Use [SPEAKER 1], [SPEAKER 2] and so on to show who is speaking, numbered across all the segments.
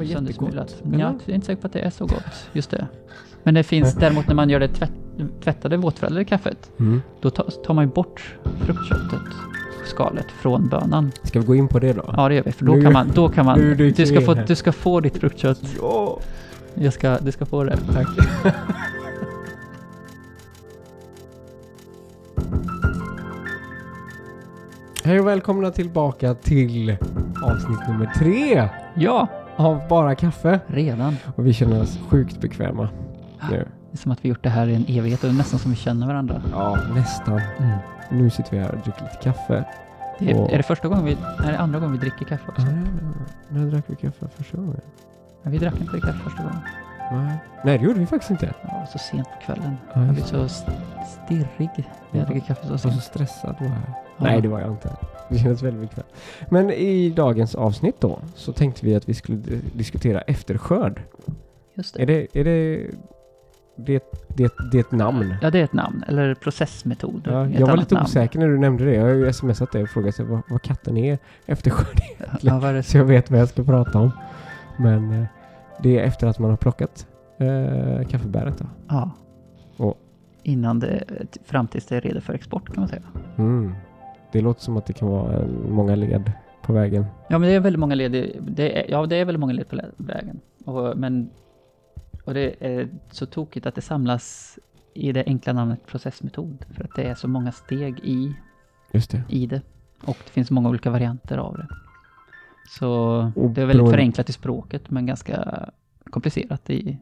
[SPEAKER 1] söndersmulat. Ja, jag är inte säker på att det är så gott, just det. Men det finns däremot när man gör det tvättade våtförädlade kaffet, då tar man ju bort fruktköttet, skalet från bönan.
[SPEAKER 2] Ska vi gå in på det då?
[SPEAKER 1] Ja, det gör vi, för då kan man du ska få ditt fruktkött.
[SPEAKER 2] Ja.
[SPEAKER 1] Du ska få det.
[SPEAKER 2] Tack. Hej och välkomna tillbaka till avsnitt nummer 3.
[SPEAKER 1] Ja.
[SPEAKER 2] Av Bara Kaffe.
[SPEAKER 1] Redan.
[SPEAKER 2] Och vi känner oss sjukt bekväma nu.
[SPEAKER 1] Det är som att vi gjort det här i en evighet och nästan som vi känner varandra.
[SPEAKER 2] Ja, nästan. Nu sitter vi här och dricker lite kaffe.
[SPEAKER 1] Är det första gången är det andra gången vi dricker kaffe också?
[SPEAKER 2] Ja. När drack vi kaffe första gången?
[SPEAKER 1] Ja, vi drack inte kaffe första gången.
[SPEAKER 2] Nej, det gjorde vi faktiskt inte.
[SPEAKER 1] Ja, så sent på kvällen.
[SPEAKER 2] Ja,
[SPEAKER 1] Jag blir så stirrig när jag dricker kaffe så sent.
[SPEAKER 2] Och så stressad var jag.
[SPEAKER 1] Ja.
[SPEAKER 2] Nej, det var jag inte. Det kändes väldigt bekvämt. Men i dagens avsnitt då så tänkte vi att vi skulle diskutera efterskörd.
[SPEAKER 1] Just det.
[SPEAKER 2] Det är ett namn.
[SPEAKER 1] Ja, det är ett namn. Eller processmetod.
[SPEAKER 2] Ja, jag var lite osäker när du nämnde det. Jag har ju smsat dig och frågat sig vad katten är efterskörd egentligen.
[SPEAKER 1] Ja, vad är det?
[SPEAKER 2] Så jag vet vad jag ska prata om. Men det är efter att man har plockat kaffebäret då.
[SPEAKER 1] Ja. Och
[SPEAKER 2] innan
[SPEAKER 1] fram tills det är redo för export kan man säga.
[SPEAKER 2] Det låter som att det kan vara många led på vägen.
[SPEAKER 1] Ja, men det är väldigt många led. Det är väldigt många led på vägen. Och det är så tokigt att det samlas i det enkla namnet processmetod. För att det är så många steg i det. Och det finns många olika varianter av det. Så det är väldigt förenklat i språket men ganska komplicerat det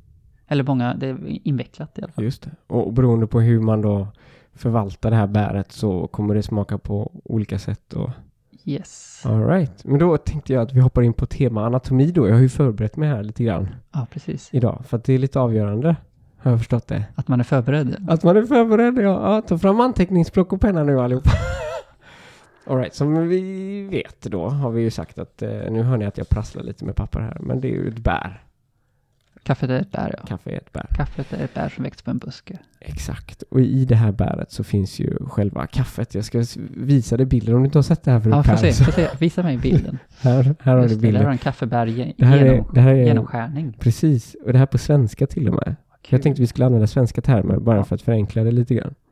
[SPEAKER 1] är invecklat i alla fall.
[SPEAKER 2] Just det. Och beroende på hur man då förvaltar det här bäret så kommer det smaka på olika sätt.
[SPEAKER 1] Yes.
[SPEAKER 2] All right. Men då tänkte jag att vi hoppar in på tema anatomi då. Jag har ju förberett mig här lite grann.
[SPEAKER 1] Ja, precis.
[SPEAKER 2] Idag. För att det är lite avgörande. Har jag förstått det.
[SPEAKER 1] Att man är förberedd.
[SPEAKER 2] Att man är förberedd, ja. Ta fram anteckningsblock och penna nu allihopa. All right. Som vi vet då har vi ju sagt att nu hör ni att jag prasslar lite med papper här. Men det är ju ett bär.
[SPEAKER 1] Kaffet är ett bär, ja.
[SPEAKER 2] Kaffe är ett bär.
[SPEAKER 1] Kaffet är ett bär som växer på en buske.
[SPEAKER 2] Exakt. Och i det här bäret så finns ju själva kaffet. Jag ska visa dig bilden om du inte har sett det här förut.
[SPEAKER 1] Ja, får se. Visa mig bilden.
[SPEAKER 2] här har du bilden.
[SPEAKER 1] Det här har en kaffebär genomskärning.
[SPEAKER 2] Precis. Och det här på svenska till och med. Kul. Jag tänkte vi skulle använda svenska termer bara för att förenkla det lite grann.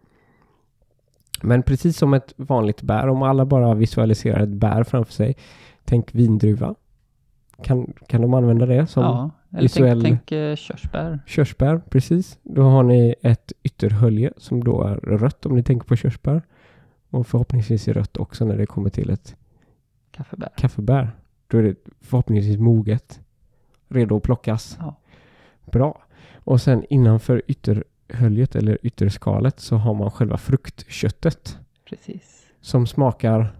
[SPEAKER 2] Men precis som ett vanligt bär, om alla bara visualiserar ett bär framför sig, tänk vindruva. Kan de använda det som
[SPEAKER 1] eller tänk körsbär.
[SPEAKER 2] Körsbär, precis. Då har ni ett ytterhölje som då är rött om ni tänker på körsbär. Och förhoppningsvis är rött också när det kommer till ett kaffebär. Då är det förhoppningsvis moget. Redo att plockas. Ja. Bra. Och sen innanför ytterhöljet eller ytterskalet så har man själva fruktköttet.
[SPEAKER 1] Precis.
[SPEAKER 2] Som smakar...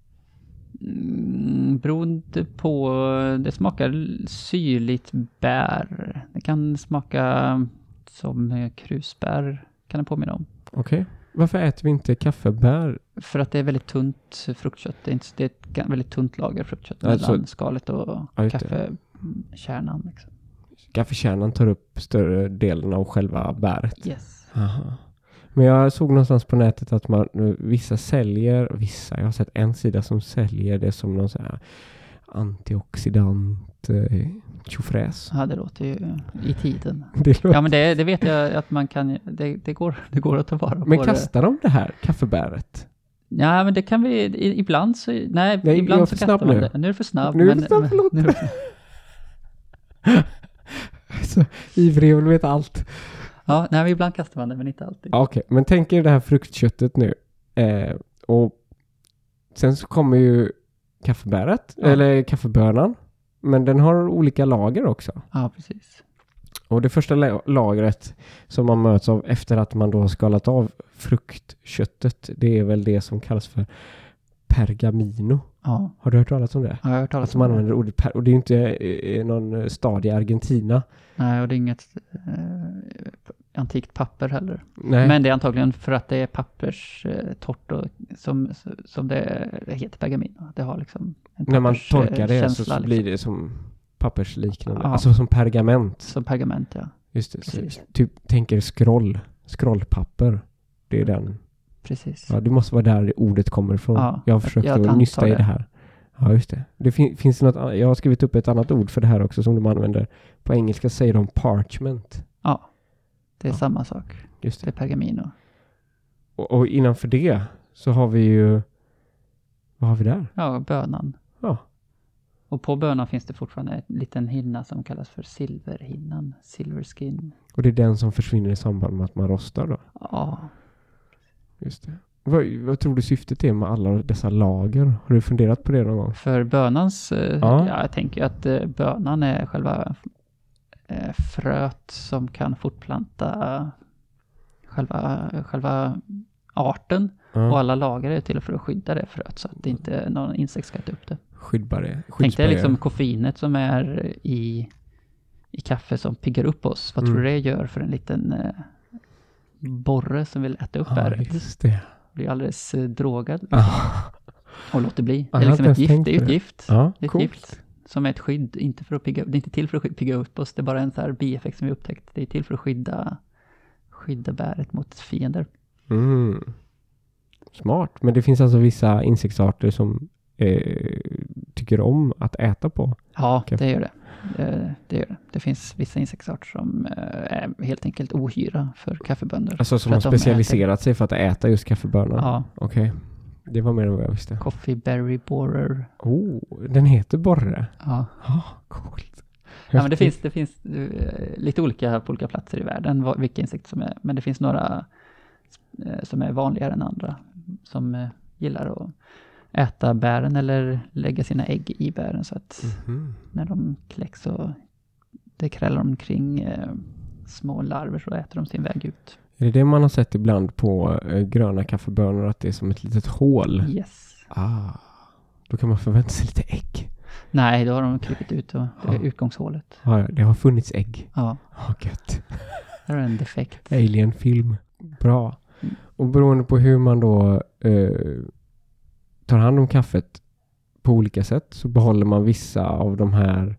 [SPEAKER 1] beroende på, det smakar syrligt bär. Det kan smaka som krusbär, kan det påminna om.
[SPEAKER 2] Okej. Varför äter vi inte kaffebär?
[SPEAKER 1] För att det är väldigt tunt fruktkött. Det är ett väldigt tunt lager fruktkött mellan skalet och kaffekärnan. Liksom. Kaffekärnan
[SPEAKER 2] tar upp större delen av själva bäret?
[SPEAKER 1] Yes.
[SPEAKER 2] Aha. Men jag såg någonstans på nätet att jag har sett en sida som säljer det som någon så här antioxidant tjofräs.
[SPEAKER 1] Ja, det låter ju i tiden. Ja, men det vet jag att man kan, det går att ta vara på.
[SPEAKER 2] Men kastar de det här kaffebäret?
[SPEAKER 1] Ja, men det kan vi ibland så, ibland så kastar man det. Nu är det för snabb.
[SPEAKER 2] Så ivrig och vill veta allt.
[SPEAKER 1] Ja, ibland kastar man det, men inte alltid.
[SPEAKER 2] Okej, men tänk er det här fruktköttet nu. Och sen så kommer ju kaffebäret, eller kaffebönan. Men den har olika lager också.
[SPEAKER 1] Ja, precis.
[SPEAKER 2] Och det första lagret som man möts av efter att man då har skalat av fruktköttet, det är väl det som kallas för pergamino. Ja. Har du hört talas om det?
[SPEAKER 1] Ja, jag har hört talas om
[SPEAKER 2] det. Man använder ordet och det är ju inte någon stad i Argentina.
[SPEAKER 1] Nej, och det är inget antikt papper heller.
[SPEAKER 2] Nej.
[SPEAKER 1] Men det är antagligen för att det är papperstort och som det heter pergamino. Det har liksom en
[SPEAKER 2] när man torkar det så
[SPEAKER 1] liksom.
[SPEAKER 2] Blir det som pappersliknande. Ja. Alltså som pergament.
[SPEAKER 1] Som pergament, ja.
[SPEAKER 2] Just det. Så, typ tänker scrollpapper. Det är den.
[SPEAKER 1] Precis.
[SPEAKER 2] Ja, det måste vara där ordet kommer ifrån. Ja, jag har försökt att nysta i det här. Ja, just det. Det finns något, jag har skrivit upp ett annat ord för det här också som de använder. På engelska säger de parchment.
[SPEAKER 1] Ja, det är samma sak.
[SPEAKER 2] Just
[SPEAKER 1] det är pergamino.
[SPEAKER 2] Och innanför det så har vi ju, vad har vi där?
[SPEAKER 1] Ja, bönan.
[SPEAKER 2] Ja.
[SPEAKER 1] Och på bönan finns det fortfarande en liten hinna som kallas för silverhinnan, silver skin.
[SPEAKER 2] Och det är den som försvinner i samband med att man rostar då?
[SPEAKER 1] Ja.
[SPEAKER 2] Just det. Vad tror du syftet är med alla dessa lager? Har du funderat på det någon gång?
[SPEAKER 1] För bönans, jag tänker att bönan är själva fröet som kan fortplanta själva arten. Och alla lager är till för att skydda det fröet så att inte någon insekt ska äta upp det. Tänk dig liksom koffeinet som är i kaffe som piggar upp oss. Vad tror du det gör för en liten borre som vill äta upp bäret?
[SPEAKER 2] Just det.
[SPEAKER 1] Blir alldeles drogad. Och låter bli. Det är liksom ett gift. Det är ett gift.
[SPEAKER 2] Ja,
[SPEAKER 1] det är ett gift som är ett skydd. Inte för att det är inte till för att pigga upp oss. Det är bara en så här bieffekt som vi upptäckt. Det är till för att skydda bäret mot fiender.
[SPEAKER 2] Smart. Men det finns alltså vissa insektsarter som tycker om att äta på.
[SPEAKER 1] Ja, det gör det. Det gör det. Det finns vissa insektsarter som är helt enkelt ohyra för kaffebönder.
[SPEAKER 2] Alltså som har specialiserat sig för att äta just kaffebönor?
[SPEAKER 1] Ja.
[SPEAKER 2] Okej. Det var mer än vad jag visste.
[SPEAKER 1] Coffee berry borer.
[SPEAKER 2] Den heter borre?
[SPEAKER 1] Ja.
[SPEAKER 2] Coolt.
[SPEAKER 1] Ja, men det finns lite olika på olika platser i världen vilka insekter som är. Men det finns några som är vanligare än andra. Som gillar att äta bären eller lägga sina ägg i bären så att när de kläcks så det krällar omkring små larver så äter de sin väg ut.
[SPEAKER 2] Är det man har sett ibland på gröna kaffebönor att det är som ett litet hål?
[SPEAKER 1] Yes.
[SPEAKER 2] Då kan man förvänta sig lite ägg.
[SPEAKER 1] Nej, då har de klippit ut och det är utgångshålet.
[SPEAKER 2] Ja, det har funnits ägg.
[SPEAKER 1] Ja.
[SPEAKER 2] Gött.
[SPEAKER 1] Det är en defekt.
[SPEAKER 2] Alien-film. Bra. Och beroende på hur man då tar hand om kaffet på olika sätt så behåller man vissa av de här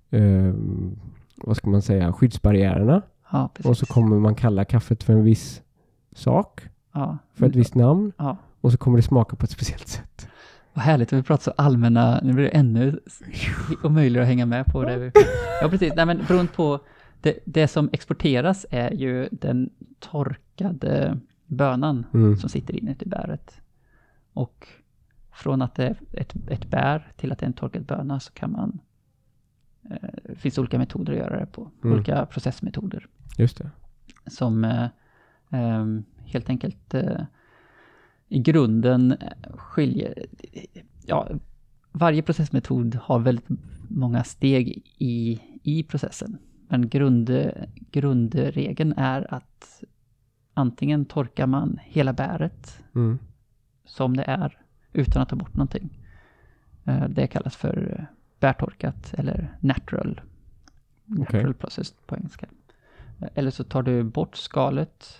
[SPEAKER 2] vad ska man säga, skyddsbarriärerna.
[SPEAKER 1] Ja, precis.
[SPEAKER 2] Och så kommer man kalla kaffet för en viss sak.
[SPEAKER 1] Ja.
[SPEAKER 2] För ett visst namn.
[SPEAKER 1] Ja. Och
[SPEAKER 2] så kommer det smaka på ett speciellt sätt.
[SPEAKER 1] Vad härligt att vi pratar så allmänna. Nu blir det ännu omöjligt att hänga med på det. Ja, precis. Nej, men beroende på det som exporteras är ju den torkade bönan som sitter inne i bäret. Och från att det är ett bär till att det är en torkad böna så kan man det finns olika metoder att göra det på. Olika processmetoder.
[SPEAKER 2] Just det.
[SPEAKER 1] Som helt enkelt i grunden skiljer. Ja, varje processmetod har väldigt många steg i processen. Men grundregeln är att antingen torkar man hela bäret som det är utan att ta bort någonting. Det kallas för bärtorkat eller natural process på engelska. Eller så tar du bort skalet,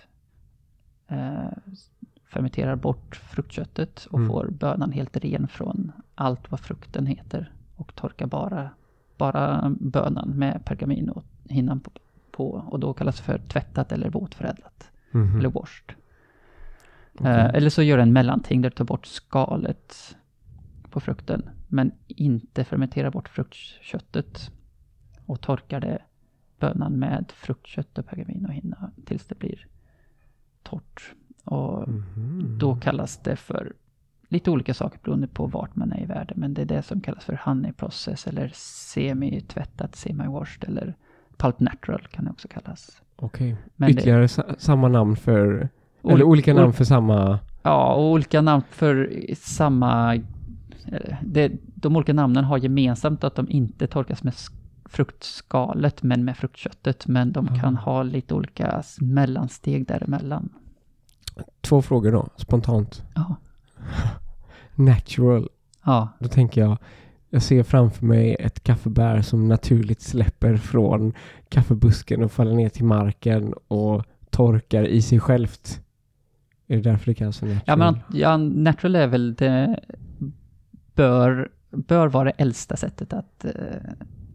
[SPEAKER 1] fermenterar bort fruktköttet och får bönan helt ren från allt vad frukten heter och torkar bara bönan med pergaminohinnan på och då kallas det för tvättat eller våtförädlat eller washed. Eller så gör en mellanting där du tar bort skalet på frukten men inte fermenterar bort fruktköttet och torkar det bönan med fruktkött och pergaminohinna tills det blir torrt. Och då kallas det för lite olika saker beroende på vart man är i världen. Men det är det som kallas för honey process eller semi-tvättat, semi-washed eller pulp natural kan det också kallas.
[SPEAKER 2] Okej. Ytterligare samma namn för eller olika namn för samma.
[SPEAKER 1] Ja, och olika namn för samma. De olika namnen har gemensamt att de inte torkas med fruktskalet men med fruktköttet. Men de kan ha lite olika mellansteg däremellan. 2
[SPEAKER 2] frågor då, spontant.
[SPEAKER 1] Ja.
[SPEAKER 2] Natural.
[SPEAKER 1] Ja.
[SPEAKER 2] Då tänker jag ser framför mig ett kaffebär som naturligt släpper från kaffebusken och faller ner till marken och torkar i sig självt. Är det därför det kallas för natural?
[SPEAKER 1] Natural är väl det bör vara det äldsta sättet att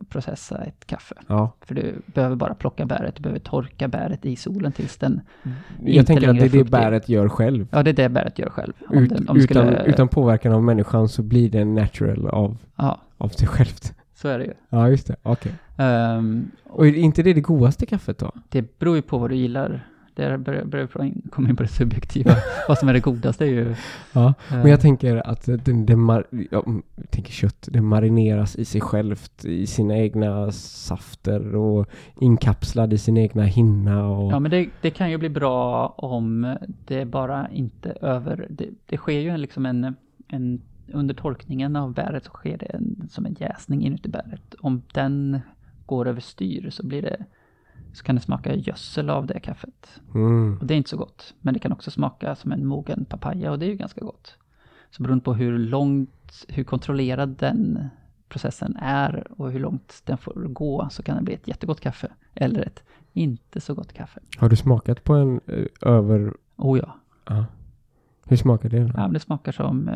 [SPEAKER 1] processa ett kaffe.
[SPEAKER 2] Ja.
[SPEAKER 1] För du behöver bara plocka bäret, du behöver torka bäret i solen tills den
[SPEAKER 2] Jag tänker att det är det bäret gör själv.
[SPEAKER 1] Ja, det är det bäret gör själv.
[SPEAKER 2] Utan påverkan av människan så blir det natural av sig självt.
[SPEAKER 1] Så är det ju.
[SPEAKER 2] Ja, just det. Okej. Och är inte det godaste kaffet då?
[SPEAKER 1] Det beror ju på vad du gillar. Det börjar komma in på det subjektiva. Vad som är det godaste är ju...
[SPEAKER 2] Ja, men jag tänker att kött, det marineras i sig självt, i sina egna safter och inkapslad i sin egna hinna. Och...
[SPEAKER 1] Ja, men det kan ju bli bra om det bara inte det sker ju liksom en under torkningen av bäret så sker det som en jäsning inuti bäret. Om den går över styr så kan det smaka gödsel av det kaffet. Och det är inte så gott. Men det kan också smaka som en mogen papaya och det är ju ganska gott. Så beroende på hur kontrollerad den processen är och hur långt den får gå så kan det bli ett jättegott kaffe eller ett inte så gott kaffe.
[SPEAKER 2] Har du smakat på en över...
[SPEAKER 1] Oh ja.
[SPEAKER 2] Hur smakar det då?
[SPEAKER 1] Ja, men det smakar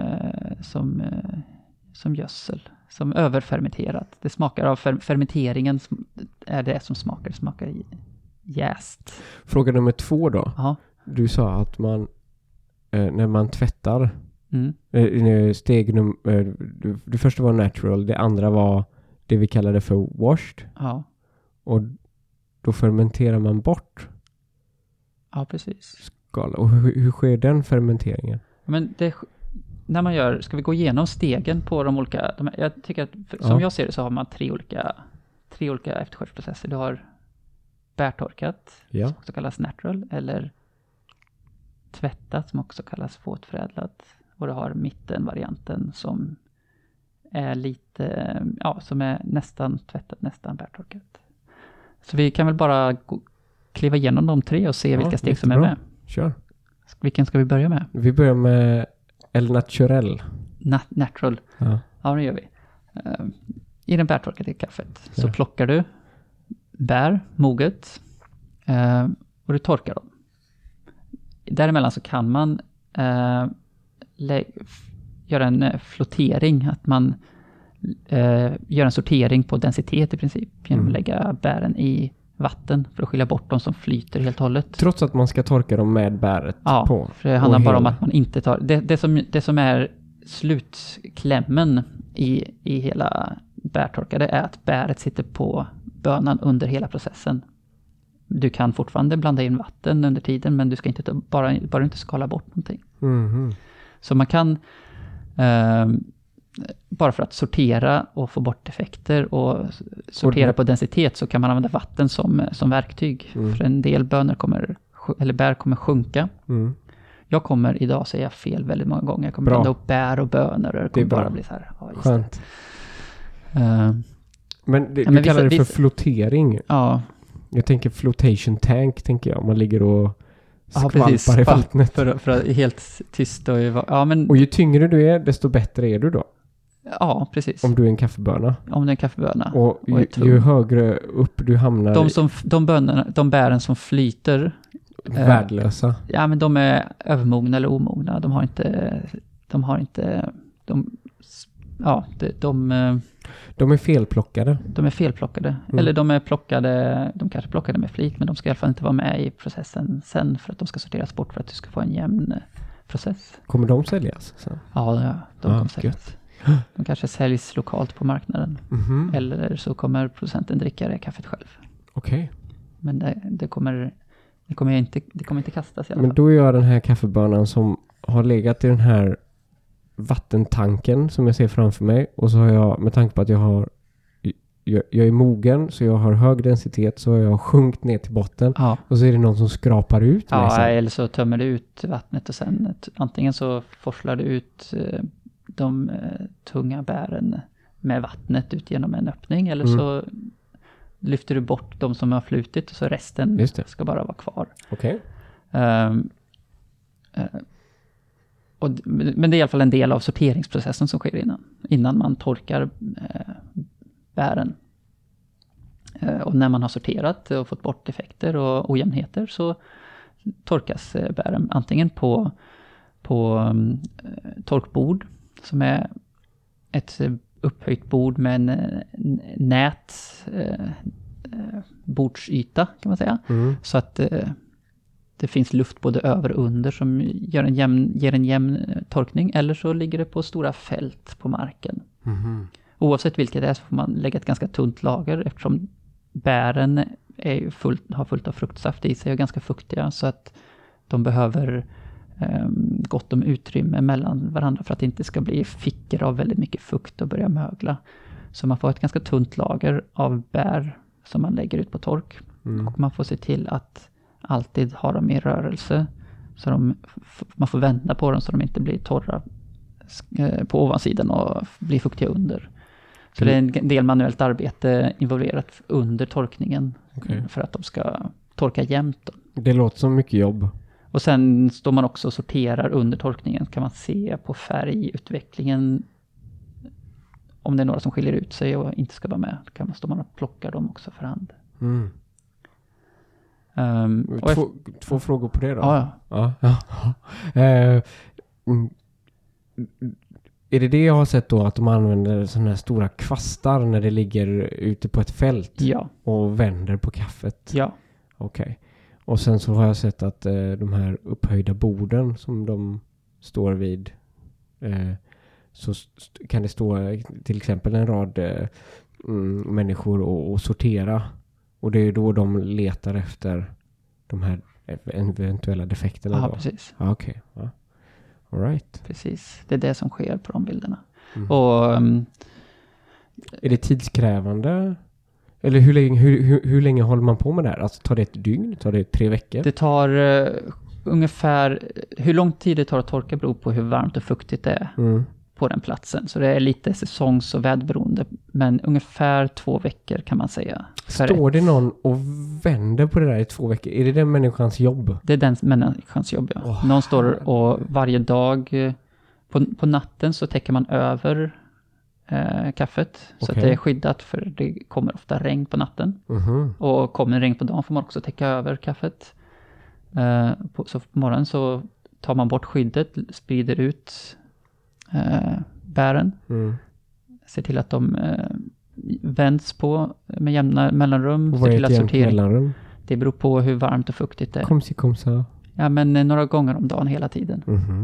[SPEAKER 1] som gödsel. Som överfermenterat. Det smakar av fermenteringen är det som smakar. Det smakar jäst.
[SPEAKER 2] Fråga nummer 2 då.
[SPEAKER 1] Aha.
[SPEAKER 2] Du sa att man när man tvättar steg det första var natural, det andra var det vi kallade för washed.
[SPEAKER 1] Ja. Och
[SPEAKER 2] då fermenterar man bort.
[SPEAKER 1] Ja, precis.
[SPEAKER 2] Skala. Och hur sker den fermenteringen?
[SPEAKER 1] Men när man ska vi gå igenom stegen på de olika... Jag tycker att som jag ser det så har man tre olika efterskördsprocesser. Du har bärtorkat, som också kallas natural, eller tvättat som också kallas våtförädlat. Och du har mittenvarianten som är lite, som är nästan tvättat, nästan bärtorkat. Så vi kan väl bara kliva igenom de 3 och se vilka steg som är med.
[SPEAKER 2] Kör.
[SPEAKER 1] Vilken ska vi börja med?
[SPEAKER 2] Vi börjar med El Naturel.
[SPEAKER 1] Natural.
[SPEAKER 2] Ja,
[SPEAKER 1] det gör vi. I den bärtorkade kaffet så plockar du bär, moget, och du torkar dem. Däremellan så kan man göra en flottering, att man gör en sortering på densitet i princip genom att lägga bären i vatten för att skilja bort de som flyter helt och hållet.
[SPEAKER 2] Trots att man ska torka dem med bäret på?
[SPEAKER 1] Ja, för det handlar bara om att man inte tar... Det som är slutklämmen i hela bärtorkade är att bäret sitter på bönan under hela processen. Du kan fortfarande blanda in vatten under tiden, men du ska inte bara inte skala bort någonting. Så man kan bara för att sortera och få bort effekter och sortera på densitet så kan man använda vatten som verktyg. För en del bär kommer sjunka. Jag kommer idag säga fel väldigt många gånger. Jag kommer blanda upp bär och bönor och det kommer bara bli så här.
[SPEAKER 2] Skönt. Men du kallar det för flottering.
[SPEAKER 1] Ja.
[SPEAKER 2] Jag tänker flotation tank, tänker jag. Man ligger och skvalpar i vattnet.
[SPEAKER 1] För att helt tyst.
[SPEAKER 2] Och ju tyngre du är, desto bättre är du då.
[SPEAKER 1] Ja, precis.
[SPEAKER 2] Om du är en kaffeböna.
[SPEAKER 1] Om du är en kaffeböna.
[SPEAKER 2] Och ju högre upp du hamnar...
[SPEAKER 1] De bären som flyter...
[SPEAKER 2] Värdelösa.
[SPEAKER 1] Ja, men de är övermogna eller omogna. De
[SPEAKER 2] är felplockade.
[SPEAKER 1] De är felplockade. Eller de kanske plockade med flit, men de ska i alla fall inte vara med i processen sen för att de ska sorteras bort för att du ska få en jämn process.
[SPEAKER 2] Kommer de säljas sen?
[SPEAKER 1] Ja, de kommer säljas. De kanske säljs lokalt på marknaden. Eller så kommer producenten dricka det kaffet själv.
[SPEAKER 2] Okej.
[SPEAKER 1] Men det kommer inte kastas i alla fall.
[SPEAKER 2] Men då är jag den här kaffebönan som har legat i den här vattentanken som jag ser framför mig. Och så har jag, med tanke på att jag är mogen, så jag har hög densitet, så har jag sjunkit ner till botten. Ja. Och så är det någon som skrapar ut mig sen.
[SPEAKER 1] Eller så tömmer du ut vattnet och sen antingen så forslar du ut de tunga bären med vattnet ut genom en öppning, eller så lyfter du bort de som har flutit och så resten ska bara vara kvar.
[SPEAKER 2] Okej.
[SPEAKER 1] Men det är i alla fall en del av sorteringsprocessen som sker innan man torkar bären. Och när man har sorterat och fått bort effekter och ojämnheter så torkas bären antingen på torkbord som är ett upphöjt bord med en bordsyta kan man säga. Så att det finns luft både över och under som ger en jämn torkning. Eller så ligger det på stora fält på marken. Oavsett vilket det är så får man lägga ett ganska tunt lager eftersom bären är ju har fullt av fruktsaft i sig och ganska fuktiga. Så att de behöver gott om utrymme mellan varandra för att det inte ska bli fickor av väldigt mycket fukt och börja mögla. Så man får ett ganska tunt lager av bär som man lägger ut på tork. Och man får se till att alltid ha dem i rörelse. Så man får vända på dem så de inte blir torra på ovansidan och blir fuktiga under. Så det är en del manuellt arbete involverat under torkningen för att de ska torka jämnt. Då.
[SPEAKER 2] Det låter som mycket jobb.
[SPEAKER 1] Och sen står man också och sorterar under torkningen. Kan man se på färgutvecklingen om det är några som skiljer ut sig och inte ska vara med. Kan man stå och plocka dem också för hand.
[SPEAKER 2] Två frågor på det då.
[SPEAKER 1] Ja.
[SPEAKER 2] Är det jag har sett då att de använder sådana här stora kvastar när det ligger ute på ett fält och vänder på kaffet?
[SPEAKER 1] Ja.
[SPEAKER 2] Okej. Och sen så har jag sett att de här upphöjda borden som de står vid så kan det stå till exempel en rad människor och sortera. Och det är då de letar efter de här eventuella defekterna.
[SPEAKER 1] Ja,
[SPEAKER 2] då.
[SPEAKER 1] Precis.
[SPEAKER 2] Ja, okej. Ja. All right.
[SPEAKER 1] Precis. Det är det som sker på de bilderna. Och
[SPEAKER 2] är det tidskrävande? Eller hur länge håller man på med det här? Alltså tar det ett dygn? Tar det 3 veckor?
[SPEAKER 1] Det tar ungefär... Hur lång tid det tar att torka beror på hur varmt och fuktigt det är på den platsen. Så det är lite säsongs- och väderberoende. Men ungefär 2 veckor kan man säga.
[SPEAKER 2] Står det någon och vänder på det där i 2 veckor? Är det den människans jobb?
[SPEAKER 1] Det är den människans jobb, ja. Någon står och varje dag... På natten så täcker man över kaffet. Så att det är skyddat för det kommer ofta regn på natten. Och kommer regn på dagen får man också täcka över kaffet. Så på morgonen så tar man bort skyddet, sprider ut bären. Ser till att de vänds på med jämna mellanrum.
[SPEAKER 2] Ser till att sortera.
[SPEAKER 1] Det beror på hur varmt och fuktigt det är.
[SPEAKER 2] Kom så.
[SPEAKER 1] Ja, men några gånger om dagen hela tiden.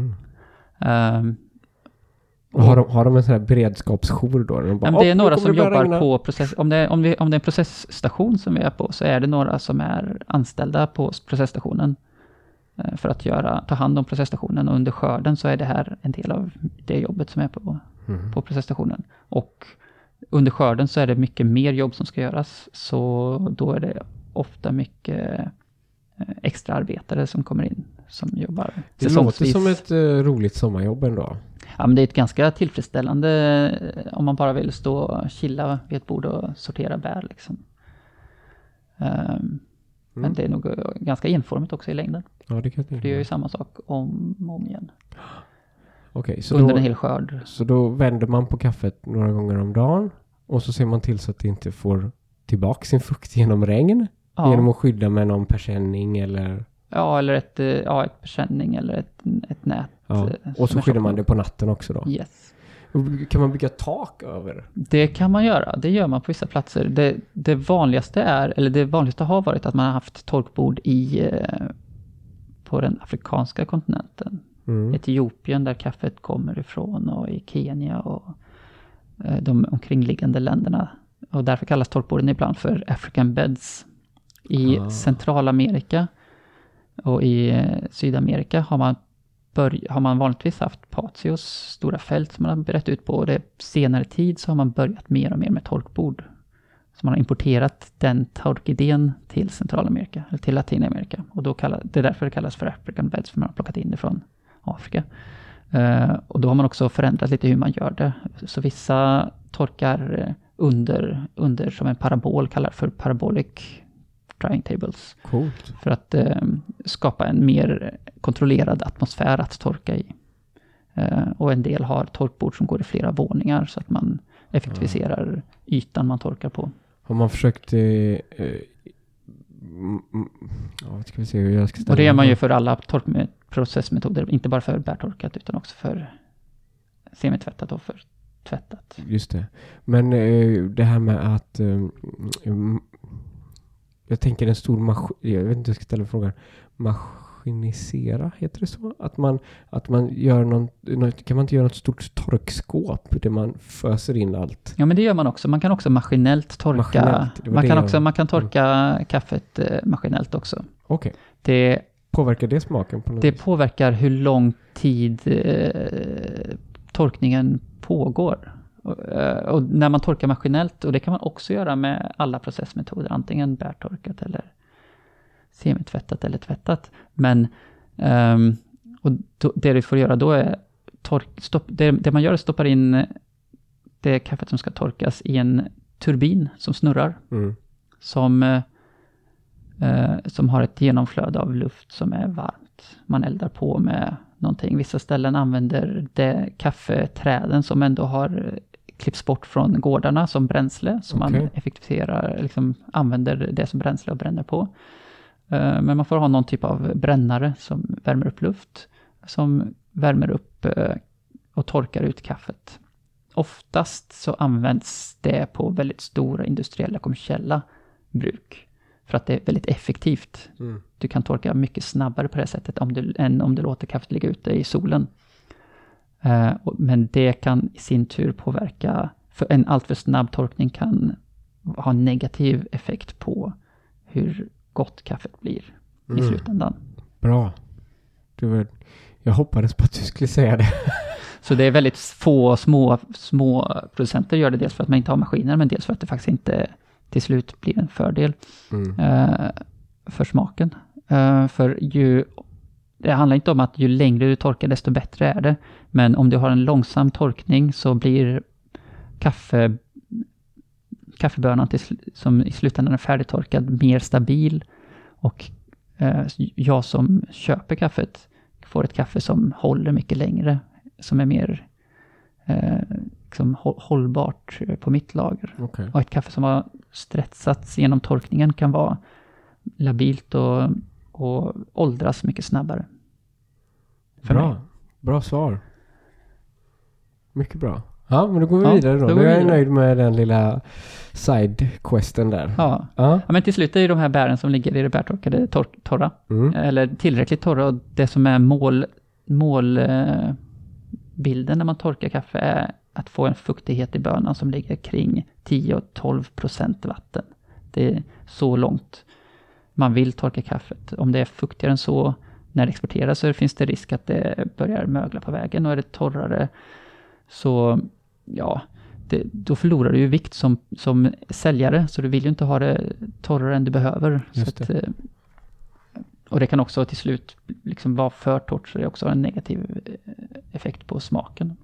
[SPEAKER 2] Har de en sån här beredskapsjour då?
[SPEAKER 1] Det är några som jobbar på process. Om det är en processstation som vi är på så är det några som är anställda på processstationen för att ta hand om processtationen. Och under skörden så är det här en del av det jobbet som är på processtationen. Och under skörden så är det mycket mer jobb som ska göras. Så då är det ofta mycket extra arbetare som kommer in som jobbar säsongsvis.
[SPEAKER 2] Det låter som ett roligt sommarjobb ändå.
[SPEAKER 1] Ja, men det är ett ganska tillfredsställande om man bara vill stå och chilla vid ett bord och sortera bär liksom. Men det är nog ganska enformigt också i längden.
[SPEAKER 2] Ja, det kan jag tänka.
[SPEAKER 1] Det gör ju samma sak om igen.
[SPEAKER 2] Okej, så
[SPEAKER 1] under en hel skörd.
[SPEAKER 2] Så då vänder man på kaffet några gånger om dagen och så ser man till så att det inte får tillbaka sin fukt genom regn. Ja. Genom att skydda med någon persenning eller...
[SPEAKER 1] Ja, eller ett persenning eller ett nät.
[SPEAKER 2] Ja. Och så skyddar man det på natten också då?
[SPEAKER 1] Yes.
[SPEAKER 2] Kan man bygga tak över?
[SPEAKER 1] Det kan man göra. Det gör man på vissa platser. Det vanligaste har varit att man har haft torkbord på den afrikanska kontinenten. Etiopien där kaffet kommer ifrån och i Kenya och de omkringliggande länderna. Och därför kallas torkborden ibland för African beds. I Centralamerika och i Sydamerika har man vanligtvis haft patios, stora fält som man har brett ut på. Och det senare tid så har man börjat mer och mer med torkbord. Så man har importerat den torkidén till Centralamerika, eller till Latinamerika. Och det är därför det kallas för African beds, för man har plockat in det från Afrika. Och då har man också förändrat lite hur man gör det. Så vissa torkar under som en parabol, kallar för parabolic drying tables.
[SPEAKER 2] Coolt.
[SPEAKER 1] För att skapa en mer kontrollerad atmosfär att torka i. Och en del har torkbord som går i flera våningar så att man effektiviserar ytan man torkar på.
[SPEAKER 2] Har man försökt ska vi se hur jag ska ställa.
[SPEAKER 1] Och det gör man ju för alla processmetoder, inte bara för bärtorkat utan också för semitvättat och för tvättat.
[SPEAKER 2] Just det. Men det här med att jag tänker en stor maskin, jag vet inte hur jag ska ställa frågan. Maskinisera, heter det så? Att man gör kan man inte göra något stort torkskåp där man föser in allt?
[SPEAKER 1] Ja, men det gör man också. Man kan också maskinellt torka. Man kan torka kaffet maskinellt också.
[SPEAKER 2] Okej.
[SPEAKER 1] Det
[SPEAKER 2] påverkar det smaken på något
[SPEAKER 1] Det
[SPEAKER 2] vis?
[SPEAKER 1] påverkar hur lång tid torkningen pågår. Och när man torkar maskinellt, och det kan man också göra med alla processmetoder, antingen bärtorkat eller semitvättat eller tvättat. Men och det du får göra då är det man gör är stoppar in det kaffet som ska torkas i en turbin som snurrar. Som har ett genomflöde av luft som är varmt. Man eldar på med någonting. Vissa ställen använder det kaffeträden som ändå har klippts bort från gårdarna som bränsle. Så man effektiviserar, liksom använder det som bränsle och bränner på. Men man får ha någon typ av brännare som värmer upp luft. Som värmer upp och torkar ut kaffet. Oftast så används det på väldigt stora industriella kommersiella bruk. För att det är väldigt effektivt. Du kan torka mycket snabbare på det sättet än om du låter kaffet ligga ute i solen. Men det kan i sin tur påverka, för en alltför snabb torkning kan ha negativ effekt på hur gott kaffet blir i slutändan.
[SPEAKER 2] Bra. Jag hoppades på att du skulle säga det.
[SPEAKER 1] Så det är väldigt få små producenter gör det, dels för att man inte har maskiner, men dels för att det faktiskt inte till slut blir en fördel för smaken. För det handlar inte om att ju längre du torkar desto bättre är det. Men om du har en långsam torkning så blir kaffebönan som i slutändan är färdigtorkad mer stabil. Och jag som köper kaffet får ett kaffe som håller mycket längre. Som är mer liksom hållbart på mitt lager.
[SPEAKER 2] Okay.
[SPEAKER 1] Och ett kaffe som har stressats genom torkningen kan vara labilt och åldras mycket snabbare.
[SPEAKER 2] Bra svar. Mycket bra. Ja, men då går vi vidare då. Jag är nöjd med den lilla side-questen där.
[SPEAKER 1] Ja, men till slut är ju de här bären som ligger i det bärtorkade torra. Eller tillräckligt torra. Och det som är målbilden när man torkar kaffe är att få en fuktighet i bönan som ligger kring 10-12% vatten. Det är så långt man vill torka kaffet. Om det är fuktigare än så när det exporteras så finns det risk att det börjar mögla på vägen. Och är det torrare så då förlorar du ju vikt som säljare. Så du vill ju inte ha det torrare än du behöver. Så att, och det kan också till slut liksom vara för torrt, så det också har en negativ effekt på smaken.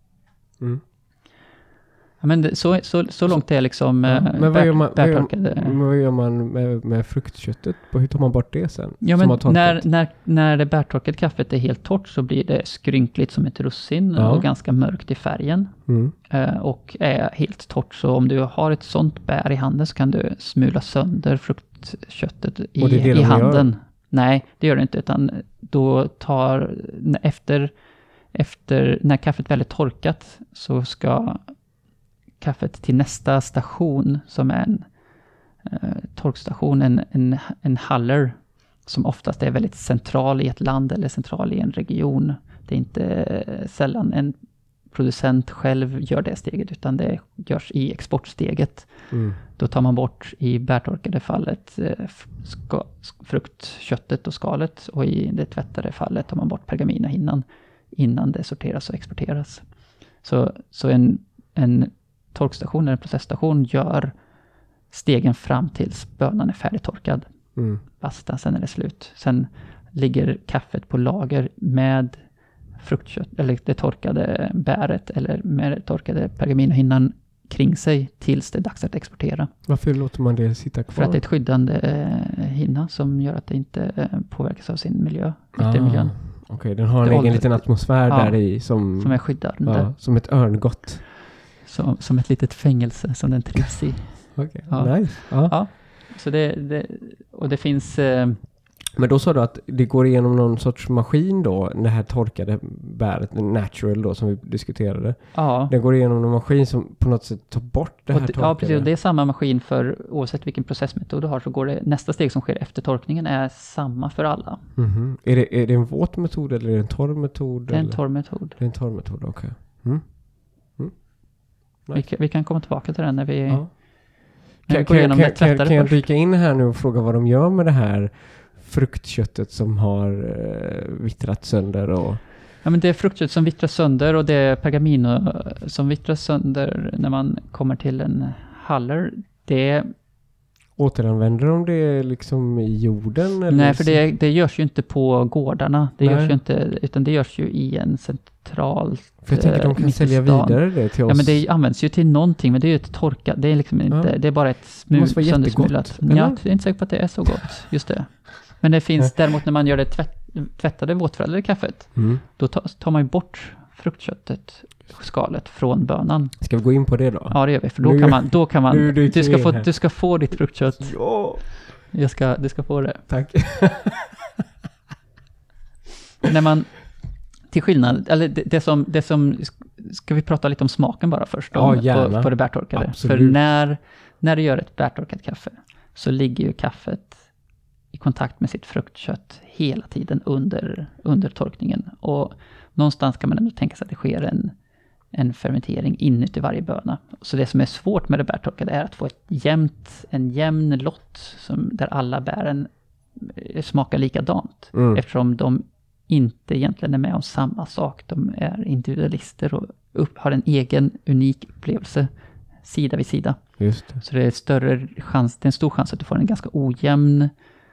[SPEAKER 1] Ja, men så långt är liksom bärtorkade.
[SPEAKER 2] Vad gör man med fruktköttet? Hur tar man bort det sen?
[SPEAKER 1] Ja, men när det bärtorkade kaffet är helt torrt så blir det skrynkligt som ett russin och ganska mörkt i färgen. Och är helt torrt, så om du har ett sånt bär i handen så kan du smula sönder fruktköttet i handen. Gör. Nej, det gör det inte, utan då efter när kaffet väl är torkat så ska kaffet till nästa station som är en torkstation, en haller som oftast är väldigt central i ett land eller central i en region. Det är inte sällan en producent själv gör det steget, utan det görs i exportsteget. Då tar man bort i bärtorkade fallet fruktköttet och skalet, och i det tvättade fallet tar man bort pergaminahinnan innan det sorteras och exporteras. Så en torkstation eller en processstation gör stegen fram tills bönan är färdigtorkad. Basta, sen är det slut. Sen ligger kaffet på lager med fruktkött eller det torkade bäret eller med det torkade pergaminahinnan kring sig tills det är dags att exportera.
[SPEAKER 2] Varför låter man det sitta kvar?
[SPEAKER 1] För att det är ett skyddande hinna som gör att det inte påverkas av sin miljö. Miljön.
[SPEAKER 2] Okej, den har en egen liten atmosfär där i som
[SPEAKER 1] är skyddande.
[SPEAKER 2] Som ett örngott.
[SPEAKER 1] Som ett litet fängelse som den trivs i.
[SPEAKER 2] Okej, nice.
[SPEAKER 1] Ja. Så det finns
[SPEAKER 2] Men då sa du att det går igenom någon sorts maskin då, det här torkade bäret, natural då som vi diskuterade.
[SPEAKER 1] Ja.
[SPEAKER 2] Det går igenom någon maskin som på något sätt tar bort det här torkade.
[SPEAKER 1] Ja, precis. Och det är samma maskin för oavsett vilken processmetod du har, så går det, nästa steg som sker efter torkningen är samma för alla.
[SPEAKER 2] Mm-hmm. Är det en våt metod eller är det en torr metod?
[SPEAKER 1] Det är en torr metod.
[SPEAKER 2] Det är en torr metod, okej.
[SPEAKER 1] Nice. Vi kan komma tillbaka till den när vi...
[SPEAKER 2] Ja. Kan jag dyka in här nu och fråga vad de gör med det här fruktköttet som har vittrat sönder?
[SPEAKER 1] Ja, men det är fruktkött som vittrar sönder och det är pergamino som vittrar sönder när man kommer till en haller. Det
[SPEAKER 2] återanvänder de det liksom i jorden? Eller?
[SPEAKER 1] Nej, för det görs ju inte på gårdarna. Det görs ju inte, utan det görs ju i en central.
[SPEAKER 2] För jag tänker de kan sälja vidare det till oss.
[SPEAKER 1] Ja, men det används ju till någonting, men det är ju ett torka. Det är liksom inte, det är bara ett söndersmulat. Ja, jag är inte säker på att det är så gott, just det. Men det finns däremot när man gör det tvättade våtförädlade kaffet, då tar man ju bort fruktköttet, skalet från bönan.
[SPEAKER 2] Ska vi gå in på det då?
[SPEAKER 1] Ja, det gör vi, för då kan man du ska få ditt fruktkött.
[SPEAKER 2] Ja.
[SPEAKER 1] Du ska få det.
[SPEAKER 2] Tack.
[SPEAKER 1] När man till skillnad, eller det som ska vi prata lite om smaken bara först då, på det bärtorkade.
[SPEAKER 2] Absolut.
[SPEAKER 1] För när du gör ett bärtorkat kaffe så ligger ju kaffet i kontakt med sitt fruktkött hela tiden under torkningen. Och någonstans kan man ändå tänka sig att det sker en fermentering inuti varje böna. Så det som är svårt med det bärtorkade är att få en jämn lott där alla bären smakar likadant. Eftersom de inte egentligen är med om samma sak. De är individualister och har en egen unik upplevelse sida vid sida.
[SPEAKER 2] Just det.
[SPEAKER 1] Så det är en stor chans att du får en ganska ojämn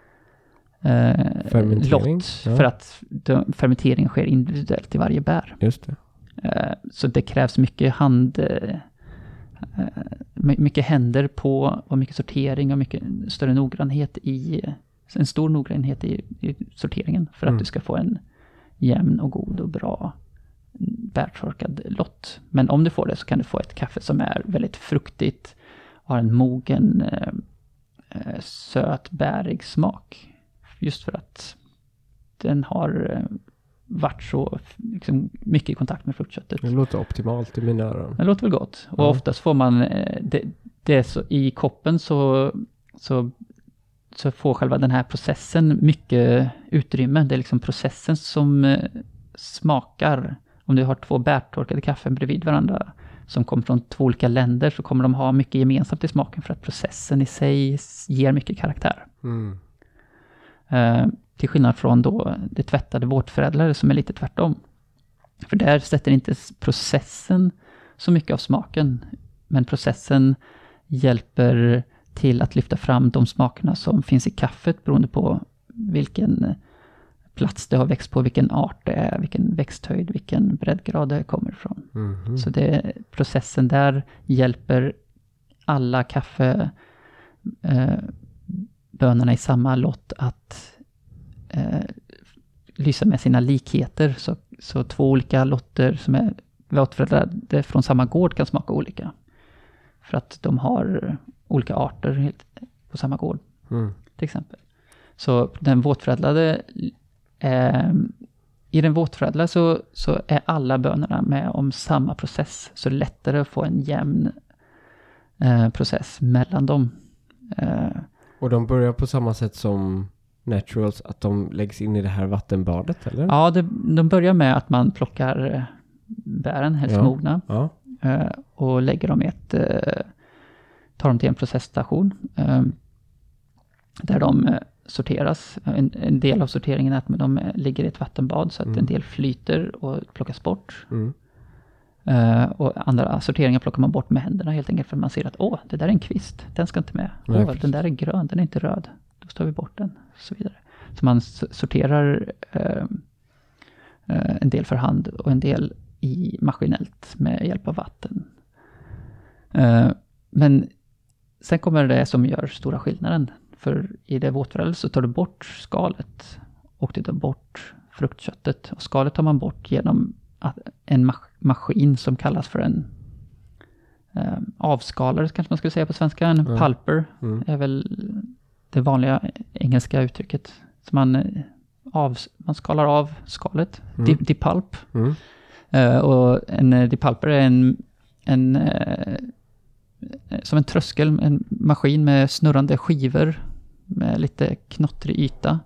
[SPEAKER 1] lott, för att fermenteringen sker individuellt i varje bär.
[SPEAKER 2] Just det.
[SPEAKER 1] Så det krävs mycket händer på och mycket sortering och mycket större noggrannhet en stor noggrannhet i sorteringen för att du ska få en jämn och god och bra bärtorkad lott. Men om du får det så kan du få ett kaffe som är väldigt fruktigt och har en mogen söt bärig smak. Just för att den har varit så liksom, mycket i kontakt med fruktköttet.
[SPEAKER 2] Det låter optimalt i mina öron.
[SPEAKER 1] Det låter väl gott. Och oftast får man det så, i koppen så får själva den här processen mycket utrymme. Det är liksom processen som smakar. Om du har 2 bärtorkade kaffen bredvid varandra som kommer från 2 olika länder, så kommer de ha mycket gemensamt i smaken för att processen i sig ger mycket karaktär. Till skillnad från då det tvättade våtförädlade som är lite tvärtom. För där sätter inte processen så mycket av smaken, men processen hjälper till att lyfta fram de smakerna som finns i kaffet beroende på vilken plats det har växt på, vilken art det är, vilken växthöjd, vilken breddgrad det kommer ifrån. Så processen där hjälper alla kaffebönorna i samma lott att lysa med sina likheter. Så 2 olika lotter som är våtförädlade från samma gård kan smaka olika. För att de har olika arter på samma gård. Till exempel. Så den våtförädlade i den våtförädlade så är alla bönorna med om samma process. Så det är lättare att få en jämn process mellan dem.
[SPEAKER 2] Och de börjar på samma sätt som naturals, att de läggs in i det här vattenbadet, eller?
[SPEAKER 1] Ja, de börjar med att man plockar bären, helst mogna.
[SPEAKER 2] Ja.
[SPEAKER 1] Och lägger dem tar dem till en processstation. Där de sorteras. En del av sorteringen är att de ligger i ett vattenbad så att en del flyter och plockas bort. Och andra sorteringar plockar man bort med händerna helt enkelt för att man ser att det där är en kvist, den ska inte med. Den där är grön, den är inte röd. Då tar vi bort den och så vidare. Så man sorterar en del för hand och en del maskinellt med hjälp av vatten. Men sen kommer det som gör stora skillnaden. För i det våtförädlade så tar du bort skalet och du tar bort fruktköttet. Och skalet tar man bort genom en maskin som kallas för en avskalare, kanske man skulle säga på svenska. En pulper är väl det vanliga engelska uttrycket Så man skalar av skalet, depulp. Och en depulper är som en tröskel, en maskin med snurrande skivor med lite knottrig yta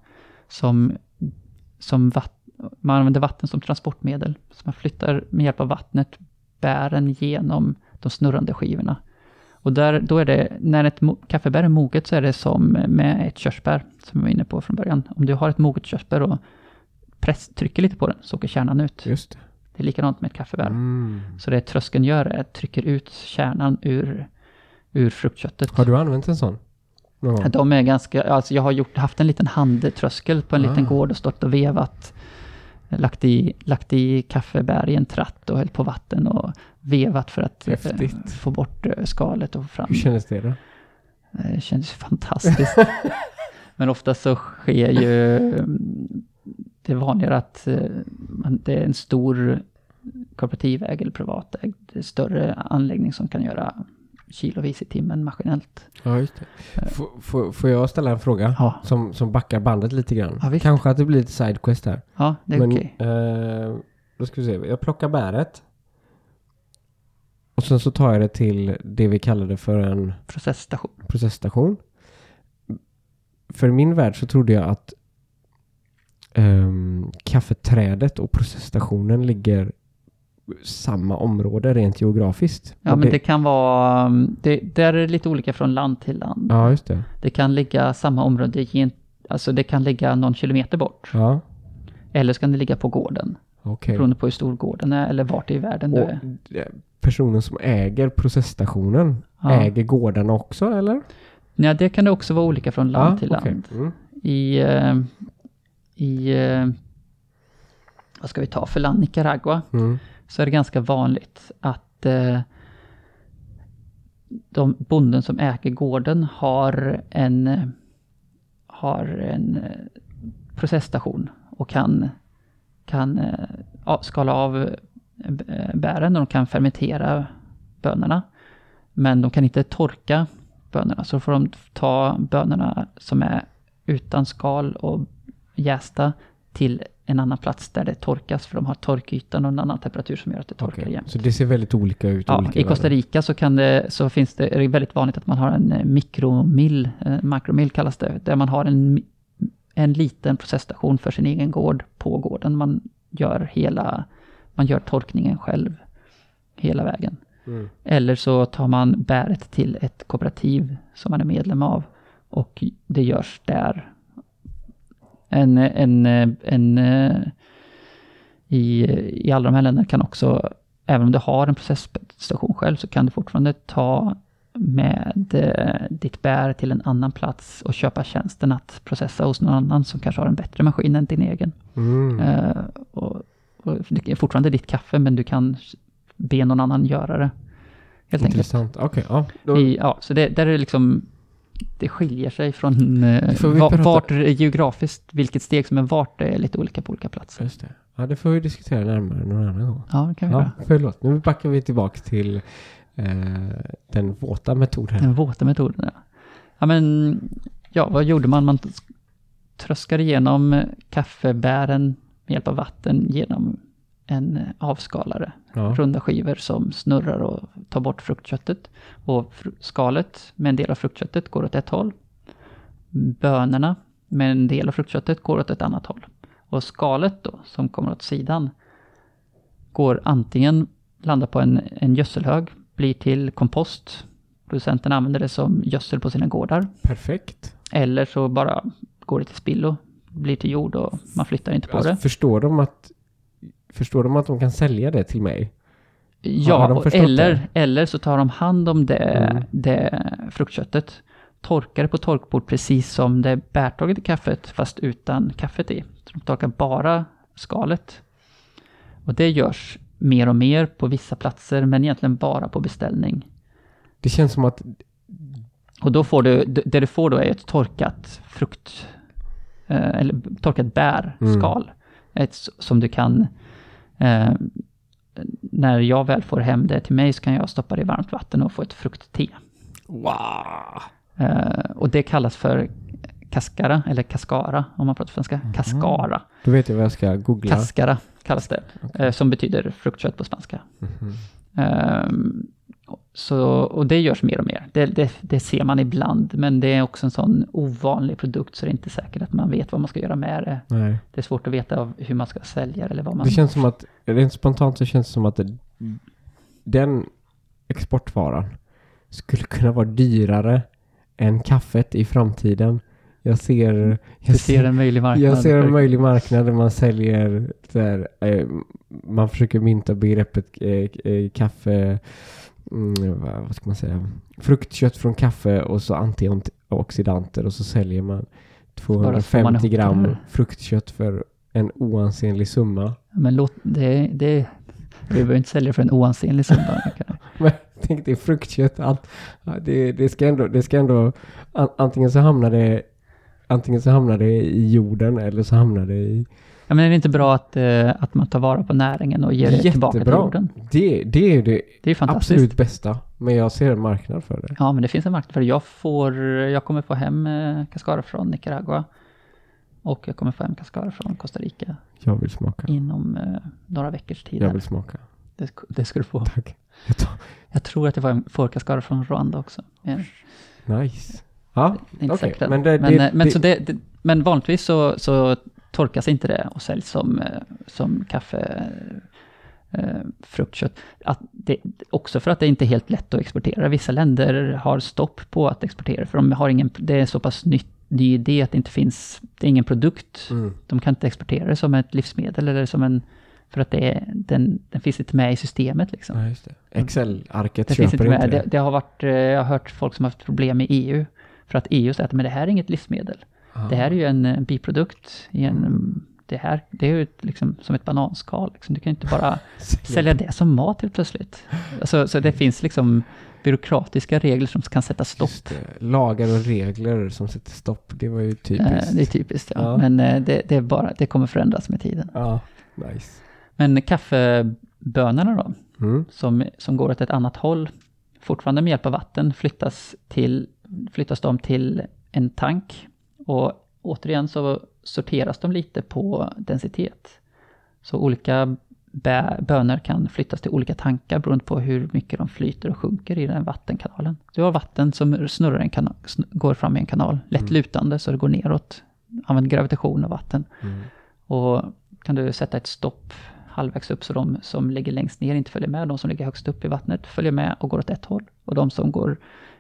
[SPEAKER 1] man använder vatten som transportmedel. Så man flyttar med hjälp av vattnet bären genom de snurrande skivorna. Och då är det, när ett kaffebär är moget så är det som med ett körsbär som jag var inne på från början. Om du har ett moget körsbär och trycker lite på den så åker kärnan ut.
[SPEAKER 2] Just det.
[SPEAKER 1] Det är likadant med ett kaffebär. Så det tröskeln gör är att trycker ut kärnan ur fruktköttet.
[SPEAKER 2] Har du använt en sån?
[SPEAKER 1] De är ganska, alltså jag har haft en liten handtröskel på en liten gård och stått och vevat. Lagt i kaffebär i en tratt och hällt på vatten och vevat för att få bort skalet och få fram.
[SPEAKER 2] Hur kändes det då?
[SPEAKER 1] Det kändes fantastiskt. Men ofta så sker ju det vanligare att det är en stor kooperativ-ägd eller privatägd större anläggning som kan göra kilovis i timmen maskinellt.
[SPEAKER 2] Ja, just det. Får jag ställa en fråga?
[SPEAKER 1] Ja.
[SPEAKER 2] Som backar bandet lite grann?
[SPEAKER 1] Ja,
[SPEAKER 2] kanske att det blir lite sidequest här.
[SPEAKER 1] Ja, det är okej.
[SPEAKER 2] Då ska vi se. Jag plockar bäret. Och sen så tar jag det till det vi kallade för en processstation. För i min värld så trodde jag att kaffeträdet och processstationen ligger samma område rent geografiskt.
[SPEAKER 1] Ja, men det kan vara det är lite olika från land till land.
[SPEAKER 2] Ja, just det.
[SPEAKER 1] Det kan ligga samma område, alltså det kan ligga någon kilometer bort.
[SPEAKER 2] Ja.
[SPEAKER 1] Eller så kan det ligga på gården.
[SPEAKER 2] Okej.
[SPEAKER 1] Beroende på hur stor gården är eller vart i världen du är.
[SPEAKER 2] Personen som äger processstationen äger gårdarna också, eller?
[SPEAKER 1] Nej, det kan det också vara olika från land till land. Vad ska vi ta för land? Nicaragua. Så är det ganska vanligt att de bonden som äger gården har en processstation och kan skala av bären och de kan fermentera bönorna. Men de kan inte torka bönorna, så får de ta bönorna som är utan skal och jästa till en annan plats där det torkas, för de har torkytan och en annan temperatur som gör att det torkar jämt.
[SPEAKER 2] Så det ser väldigt olika ut.
[SPEAKER 1] Ja, i Costa Rica så är det väldigt vanligt att man har en makromill kallas det, där man har en liten processstation för sin egen gård på gården. Man gör torkningen själv hela vägen. Eller så tar man bäret till ett kooperativ som man är medlem av och det görs där. I alla de här länderna kan också, även om du har en processstation själv, så kan du fortfarande ta med ditt bär till en annan plats och köpa tjänsten att processa hos någon annan som kanske har en bättre maskin än din egen. Och det är fortfarande ditt kaffe, men du kan be någon annan göra det. Helt
[SPEAKER 2] intressant. Okej,
[SPEAKER 1] så det är liksom, det skiljer sig från vart geografiskt, vilket steg som är vart, det är lite olika på olika platser.
[SPEAKER 2] Just det. Ja, det får vi diskutera närmare någon annan gång.
[SPEAKER 1] Ja, det kan vi göra.
[SPEAKER 2] Förlåt, nu backar vi tillbaka till den våta metoden.
[SPEAKER 1] Den våta metoden, ja. Ja, men vad gjorde man? Man tröskade igenom kaffebären med hjälp av vatten genom en avskalare. Runda skivor som snurrar och tar bort fruktköttet. Och skalet med en del av fruktköttet går åt ett håll. Bönorna med en del av fruktköttet går åt ett annat håll. Och skalet då, som kommer åt sidan, går antingen, landar på en gödselhög, blir till kompost. Producenten använder det som gödsel på sina gårdar.
[SPEAKER 2] Perfekt.
[SPEAKER 1] Eller så bara går det till spillo, blir till jord och man flyttar inte på det.
[SPEAKER 2] Förstår de att de kan sälja det till mig?
[SPEAKER 1] Ja, eller så tar de hand om det fruktköttet, torkar det på torkbord precis som det är bärtaget i kaffet, fast utan kaffet i. Så de torkar bara skalet. Och det görs mer och mer på vissa platser, men egentligen bara på beställning.
[SPEAKER 2] Det känns som att...
[SPEAKER 1] Och då får det du får då är ett torkat eller torkat bärskal. Som du kan... när jag väl får hem det till mig så kan jag stoppa det i varmt vatten och få ett fruktte.
[SPEAKER 2] Wow!
[SPEAKER 1] Och det kallas för Cascara, eller Cascara om man pratar svenska. Cascara.
[SPEAKER 2] Då vet jag vad jag ska googla.
[SPEAKER 1] Cascara kallas det, som betyder fruktkött på spanska. Och det görs mer och mer. Det ser man ibland, men det är också en sån ovanlig produkt så det är inte säkert att man vet vad man ska göra med det.
[SPEAKER 2] Nej.
[SPEAKER 1] Det är svårt att veta hur man ska sälja eller vad man...
[SPEAKER 2] Det känns som att, rent spontant så känns det som att den exportvaran skulle kunna vara dyrare än kaffet i framtiden. Jag ser
[SPEAKER 1] en möjlig marknad.
[SPEAKER 2] Jag ser en möjlig marknad där man säljer där, man försöker mynta begreppet kaffe, vad ska man säga, fruktkött från kaffe och så antioxidanter och så säljer man 250 gram fruktkött för en oansenlig summa.
[SPEAKER 1] Men vi behöver inte sälja för en oansenlig summa.
[SPEAKER 2] Men tänk dig fruktkött, det ska ändå antingen så hamnar det i jorden eller så hamnar det i...
[SPEAKER 1] Ja, men är det inte bra att man tar vara på näringen och ger det tillbaka till jorden?
[SPEAKER 2] Det är det
[SPEAKER 1] fantastiskt.
[SPEAKER 2] Absolut bästa. Men jag ser en marknad för det.
[SPEAKER 1] Ja, men det finns en marknad för det. Jag kommer få hem Cascara från Nicaragua. Och jag kommer få hem Cascara från Costa Rica.
[SPEAKER 2] Jag vill smaka.
[SPEAKER 1] Inom några veckors tid.
[SPEAKER 2] Jag vill smaka.
[SPEAKER 1] Det ska du få.
[SPEAKER 2] Tack.
[SPEAKER 1] Jag tror att det får Cascara från Rwanda också.
[SPEAKER 2] Nice. Ja,
[SPEAKER 1] okej.
[SPEAKER 2] Men
[SPEAKER 1] vanligtvis så torkas inte det och säljs som kaffe, fruktkött. Också för att det inte är helt lätt att exportera. Vissa länder har stopp på att exportera för de har det är så pass ny idé att det inte finns, det är ingen produkt. De kan inte exportera det som ett livsmedel eller som för att den finns inte med i systemet liksom.
[SPEAKER 2] Ja, just det. Excel-arket
[SPEAKER 1] det finns inte med. Det har varit, jag har hört folk som har haft problem i EU för att EU säger att men det här är inget livsmedel. Det här är ju en biprodukt det är ju liksom som ett bananskal liksom. Du kan inte bara sälja det som mat helt plötsligt. Så det finns liksom byråkratiska regler som kan sätta stopp.
[SPEAKER 2] Lagar och regler som sätter stopp. Det var ju typiskt.
[SPEAKER 1] Det är typiskt, ja. Men det kommer förändras med tiden.
[SPEAKER 2] Ja, nice.
[SPEAKER 1] Men kaffebönorna då, som går åt ett annat håll, fortfarande med hjälp av vatten flyttas de till en tank. Och återigen så sorteras de lite på densitet. Så olika bönor kan flyttas till olika tankar beroende på hur mycket de flyter och sjunker i den vattenkanalen. Du har vatten som snurrar går fram i en kanal, lätt lutande så det går neråt. Använd gravitation och vatten. Och kan du sätta ett stopp halvvägs upp så de som ligger längst ner inte följer med. De som ligger högst upp i vattnet följer med och går åt ett håll. Och de som går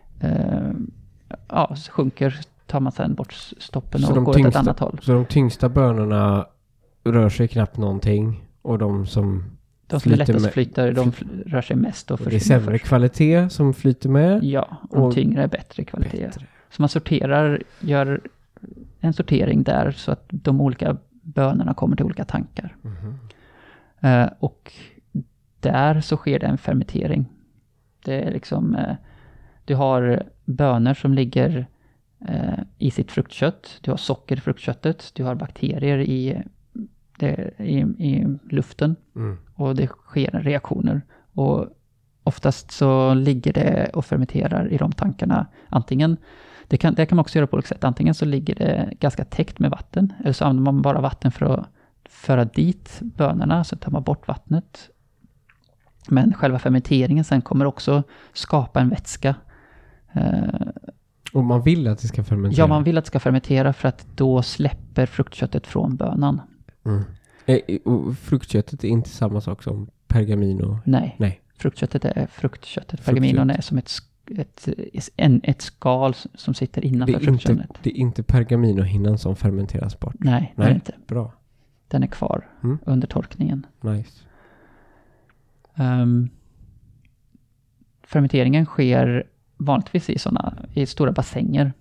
[SPEAKER 1] sjunker tar man sedan bort stoppen och går åt ett annat håll.
[SPEAKER 2] Så de tyngsta bönorna rör sig knappt någonting och de som
[SPEAKER 1] är lättast flyter, de rör sig mest och
[SPEAKER 2] det är sämre kvalitet som flyter med.
[SPEAKER 1] Ja, och tyngre är bättre kvalitet. Så man gör en sortering där så att de olika bönorna kommer till olika tankar. Och där så sker det en fermentering. Det är liksom du har bönor som ligger i sitt fruktkött. Du har socker i fruktköttet. Du har bakterier i luften. Och det sker reaktioner. Och oftast så ligger det och fermenterar i de tankarna. Antingen, det kan man också göra på olika sätt. Antingen så ligger det ganska täckt med vatten. Eller så använder man bara vatten för att föra dit bönorna. Så tar man bort vattnet. Men själva fermenteringen sen kommer också skapa en vätska.
[SPEAKER 2] Och man vill att det ska fermentera?
[SPEAKER 1] Ja, man vill att det ska fermentera för att då släpper fruktköttet från bönan.
[SPEAKER 2] Och fruktköttet är inte samma sak som pergamino?
[SPEAKER 1] Nej. Fruktköttet är fruktköttet. Pergamino är som ett skal som sitter innanför fruktköttet.
[SPEAKER 2] Det är inte pergaminohinnan som fermenteras bort?
[SPEAKER 1] Nej, det är inte.
[SPEAKER 2] Bra.
[SPEAKER 1] Den är kvar under torkningen.
[SPEAKER 2] Nice.
[SPEAKER 1] Fermenteringen sker vanligtvis i stora bassänger.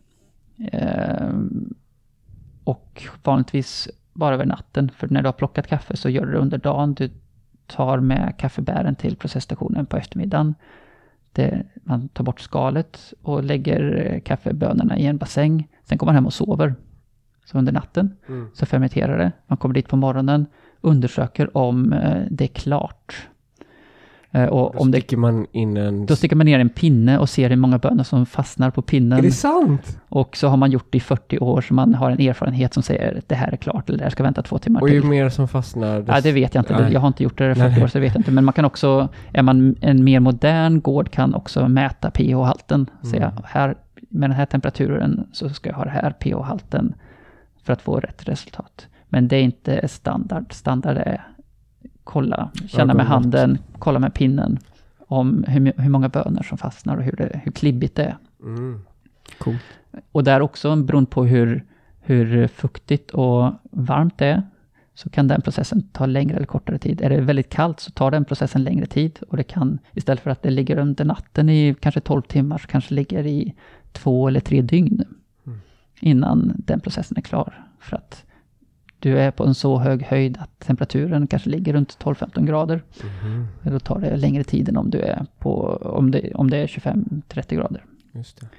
[SPEAKER 1] Och vanligtvis bara över natten. För när du har plockat kaffe så gör du det under dagen. Du tar med kaffebären till processstationen på eftermiddagen. Man tar bort skalet och lägger kaffebönorna i en bassäng. Sen kommer man hem och sover. Så under natten så fermenterar det. Man kommer dit på morgonen, undersöker om det är klart. Och
[SPEAKER 2] då sticker man in
[SPEAKER 1] Då sticker man ner en pinne och ser hur många bönor som fastnar på pinnen.
[SPEAKER 2] Är det sant?
[SPEAKER 1] Och så har man gjort det i 40 år, så man har en erfarenhet som säger att det här är klart, eller det här ska vänta 2 timmar till.
[SPEAKER 2] Och ju mer som fastnar...
[SPEAKER 1] Ja, det vet jag inte. Jag har inte gjort det i 40 år, så det vet jag inte. Men man kan också, är man en mer modern gård, kan också mäta pH-halten. Säga, här, med den här temperaturen så ska jag ha det här pH-halten för att få rätt resultat. Men det är inte standard. Standard är känna med handen, kolla med pinnen om hur många bönor som fastnar och hur klibbigt det är.
[SPEAKER 2] Cool.
[SPEAKER 1] Och där också, beroende på hur fuktigt och varmt det är, så kan den processen ta längre eller kortare tid. Är det väldigt kallt så tar den processen längre tid, och det kan, istället för att det ligger under natten i kanske 12 timmar, så kanske ligger i 2 eller 3 dygn innan den processen är klar. För att du är på en så hög höjd att temperaturen kanske ligger runt 12-15 grader. Då tar det längre tid än om du är på, om det är 25-30 grader.
[SPEAKER 2] Just det.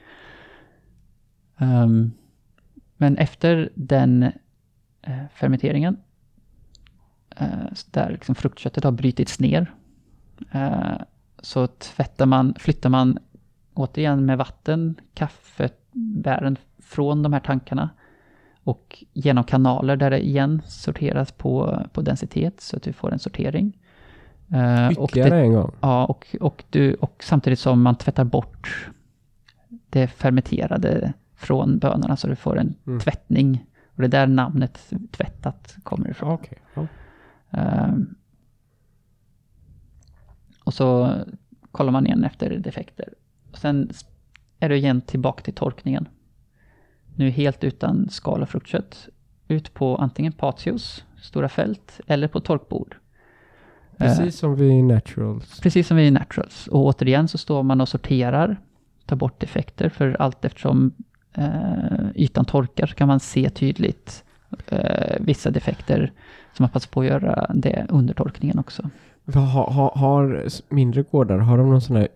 [SPEAKER 1] Men efter den fermenteringen, där liksom fruktköttet har brytits ner, så flyttar man återigen med vatten kaffebären från de här tankarna och genom kanaler där det igen sorteras på densitet, så att du får en sortering.
[SPEAKER 2] Ytterligare en gång?
[SPEAKER 1] Ja, och samtidigt som man tvättar bort det fermenterade från bönorna, så du får en tvättning. Och det är där namnet tvättat kommer ifrån.
[SPEAKER 2] Okay.
[SPEAKER 1] Och så kollar man igen efter defekter. Och sen är det igen tillbaka till torkningen. Nu helt utan skal och fruktkött. Ut på antingen patios, stora fält, eller på torkbord.
[SPEAKER 2] Precis som vid Naturals.
[SPEAKER 1] Precis som vid Naturals. Och återigen så står man och sorterar, tar bort defekter, för allt eftersom ytan torkar så kan man se tydligt vissa defekter, som man passar på att göra det under torkningen också.
[SPEAKER 2] Har mindre gårdar, har de någon sån här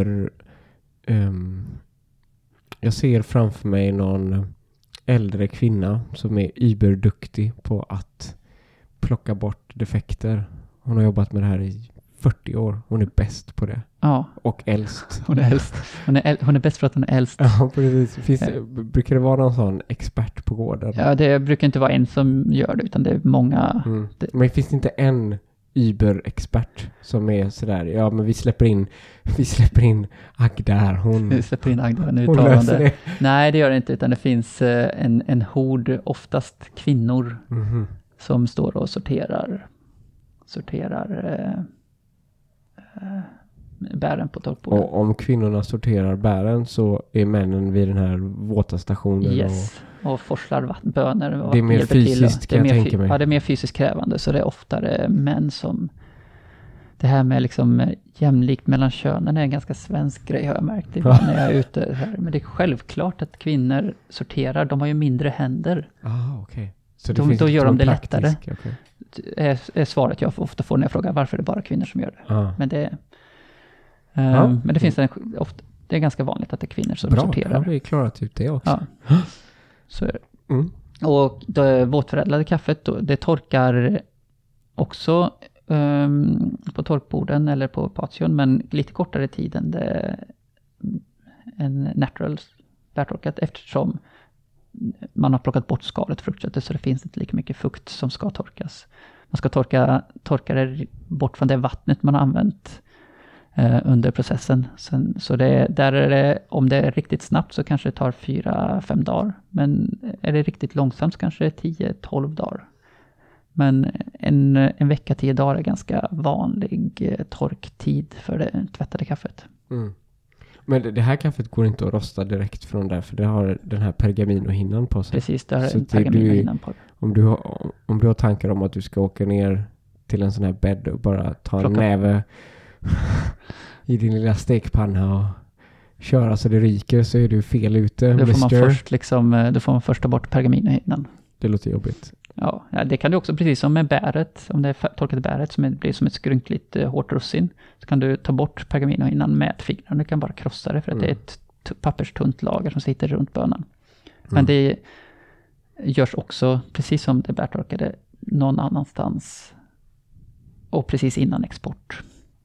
[SPEAKER 2] jag ser framför mig någon äldre kvinna som är überduktig på att plocka bort defekter. Hon har jobbat med det här i 40 år. Hon är bäst på det.
[SPEAKER 1] Ja.
[SPEAKER 2] Och äldst.
[SPEAKER 1] Hon är äldst. Hon är bäst för att hon är äldst.
[SPEAKER 2] Ja, precis. Brukar det vara någon sån expert på gården?
[SPEAKER 1] Ja, det brukar inte vara en som gör det, utan det är många.
[SPEAKER 2] Men finns det inte en Uber-expert som är sådär, ja men vi släpper in Agda här.
[SPEAKER 1] Vi släpper in Agda nu. Nej, det gör det inte, utan det finns en hord, oftast kvinnor, som står och sorterar bären på torkbordet.
[SPEAKER 2] Och om kvinnorna sorterar bären så är männen vid den här våta stationen.
[SPEAKER 1] Yes, och forslar bönor.
[SPEAKER 2] Det är mer fysiskt, kan jag tänka mig.
[SPEAKER 1] Ja, det är mer fysiskt krävande, så det är oftare män som... Det här med liksom jämlikt mellan könen är en ganska svensk grej, har jag märkt ibland när jag är ute här. Men det är självklart att kvinnor sorterar, de har ju mindre händer.
[SPEAKER 2] Okej.
[SPEAKER 1] Så då gör de det lättare. Okay. Är svaret jag ofta får när jag frågar varför är det bara kvinnor som gör det. Men det men det finns det är ganska vanligt att det är kvinnor som sorterar.
[SPEAKER 2] Bra, har vi klarat ut det också.
[SPEAKER 1] Ja. Så är det. Och det våtförädlade kaffet, det torkar också på torkborden eller på patio, men lite kortare tid än en Naturals bärtorkat, eftersom man har plockat bort skalet fruktköttet, så det finns inte lika mycket fukt som ska torkas. Man ska torka det bort från det vattnet man har använt under processen. Så där är det, om det är riktigt snabbt så kanske det tar 4-5 dagar. Men är det riktigt långsamt så kanske det är 10-12 dagar. Men en vecka, 10 dagar är ganska vanlig torktid för det tvättade kaffet.
[SPEAKER 2] Men det här kaffet går inte att rosta direkt från där, för det har den här pergaminohinnan på sig.
[SPEAKER 1] Precis, det har en pergaminohinnan på det.
[SPEAKER 2] Om du har tankar om att du ska åka ner till en sån här bädd och bara ta en näve i din lilla stekpanna och köra så det ryker, så är du fel ute.
[SPEAKER 1] Då får man först ta bort pergaminohinnan.
[SPEAKER 2] Det låter jobbigt.
[SPEAKER 1] Ja, det kan du också, precis som med bäret, om det är torkat bäret som blir som ett skrynkligt hårt russin, så kan du ta bort pergaminohinnan med ett finger. Du kan bara krossa det, för att det är ett papperstunt lager som sitter runt bönan. Men det görs också, precis som det bärtorkade, någon annanstans och precis innan export.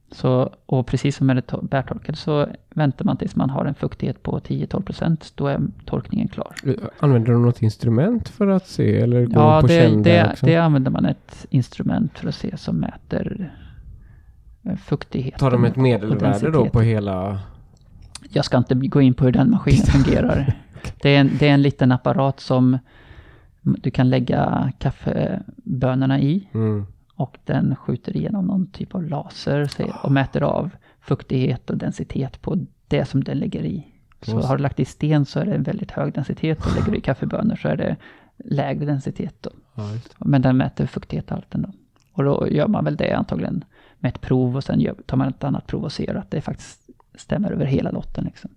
[SPEAKER 1] Så, och precis som med det bärtorkade så väntar man tills man har en fuktighet på 10-12%. Då är torkningen klar.
[SPEAKER 2] Använder du något instrument för att se? Eller går
[SPEAKER 1] Ja,
[SPEAKER 2] på
[SPEAKER 1] det använder man ett instrument för att se som mäter fuktigheten.
[SPEAKER 2] Tar de ett medelvärde då på hela...
[SPEAKER 1] Jag ska inte gå in på hur den maskinen fungerar. Det är en liten apparat som du kan lägga kaffebönorna i. Och den skjuter igenom någon typ av laser och mäter av fuktighet och densitet på det som den lägger i. Så har du lagt i sten så är det en väldigt hög densitet. Och lägger du i kaffebönor så är det lägre densitet då. Men den mäter fuktighetshalten då. Och då gör man väl det antagligen med ett prov och sen tar man ett annat prov och ser att det faktiskt stämmer över hela lotten liksom.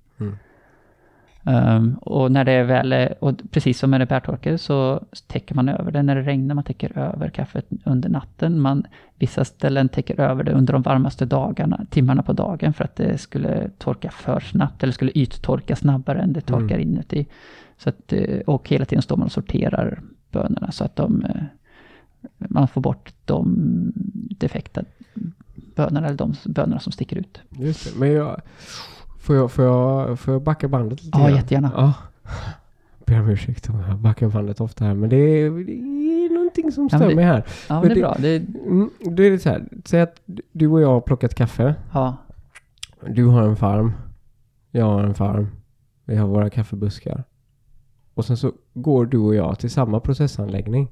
[SPEAKER 1] Och när det är väl, och precis som med det bärtorkade så täcker man över det när det regnar, man täcker över kaffet under natten. Vissa ställen täcker över det under de varmaste timmarna på dagen för att det skulle torka för snabbt eller skulle yttorka snabbare än det torkar inuti. Så att, och hela tiden står man och sorterar bönorna så att man får bort de defekta bönorna eller de bönorna som sticker ut.
[SPEAKER 2] Just det, men får jag backa bandet lite?
[SPEAKER 1] Ja, jättegärna.
[SPEAKER 2] Ja. Ber om ursäkt om jag backar bandet ofta här, men det är någonting som stör mig här.
[SPEAKER 1] Ja, men det är bra.
[SPEAKER 2] Det är så här, säg att du och jag har plockat kaffe.
[SPEAKER 1] Ja.
[SPEAKER 2] Du har en farm. Jag har en farm. Vi har våra kaffebuskar. Och sen så går du och jag till samma processanläggning.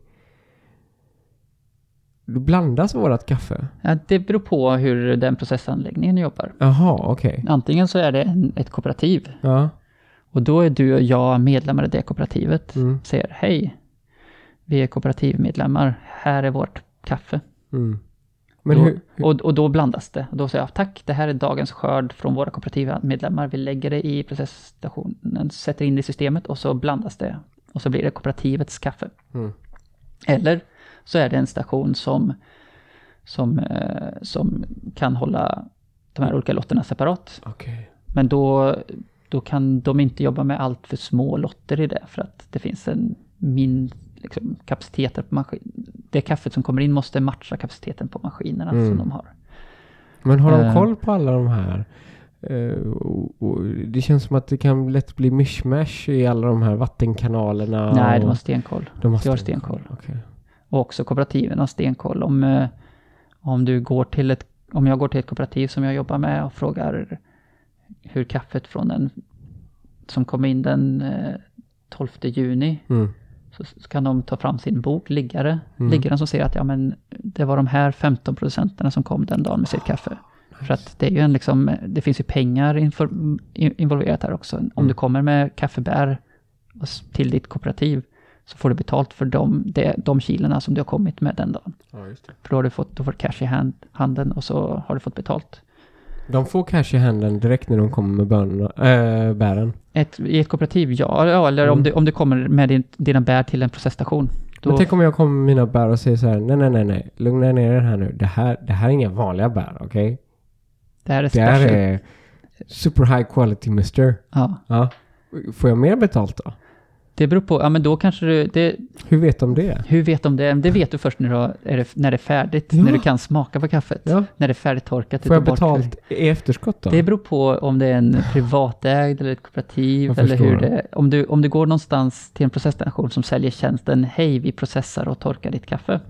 [SPEAKER 2] Då blandas vårat kaffe?
[SPEAKER 1] Ja, det beror på hur den processanläggningen jobbar.
[SPEAKER 2] Jaha, okej.
[SPEAKER 1] Antingen så är det ett kooperativ.
[SPEAKER 2] Ja.
[SPEAKER 1] Och då är du och jag medlemmar i det kooperativet. Säger, hej, vi är kooperativmedlemmar. Här är vårt kaffe.
[SPEAKER 2] Men
[SPEAKER 1] och då blandas det. Och då säger jag, tack, det här är dagens skörd från våra kooperativa medlemmar. Vi lägger det i processstationen, sätter in det i systemet och så blandas det. Och så blir det kooperativets kaffe. Eller så är det en station som kan hålla de här olika lotterna separat.
[SPEAKER 2] Okay.
[SPEAKER 1] Men då kan de inte jobba med allt för små lotter i det. För att det finns en kapaciteter på maskinen. Det kaffet som kommer in måste matcha kapaciteten på maskinerna som de har.
[SPEAKER 2] Men har de koll på alla de här? Och det känns som att det kan lätt bli mishmash i alla de här vattenkanalerna.
[SPEAKER 1] Nej, de har stenkoll.
[SPEAKER 2] De har stenkoll.
[SPEAKER 1] Okay. Och också kooperativen har stenkoll. Om jag går till ett kooperativ som jag jobbar med och frågar hur kaffet från den som kom in den 12 juni så kan de ta fram sin bok, liggaren som säger att ja, men det var de här 15% som kom den dagen med sitt kaffe. Nice. För att det är ju det finns ju pengar involverat här också. Om du kommer med kaffebär till ditt kooperativ så får du betalt för de kilorna som du har kommit med den dagen.
[SPEAKER 2] Ja, just det.
[SPEAKER 1] För då får du cash i handen och så har du fått betalt.
[SPEAKER 2] De får cash i handen direkt när de kommer med bären?
[SPEAKER 1] I ett kooperativ, ja. Eller om du kommer med dina bär till en processstation.
[SPEAKER 2] Men tänk om jag kommer med mina bär och säger så här, nej. Lugna ner er här nu. Det här är inga vanliga bär, okej?
[SPEAKER 1] Det här
[SPEAKER 2] är super high quality mister. Ja. Får jag mer betalt då?
[SPEAKER 1] Det beror på, ja men då kanske
[SPEAKER 2] Hur vet de det?
[SPEAKER 1] Det vet du först när det är färdigt, när du kan smaka på kaffet. Ja. När det är färdigt torkat.
[SPEAKER 2] Får jag betalt i efterskott då?
[SPEAKER 1] Det beror på om det är en privatägd eller ett kooperativ eller hur det är. Om du går någonstans till en processstation som säljer tjänsten, hej vi processar och torkar ditt kaffe.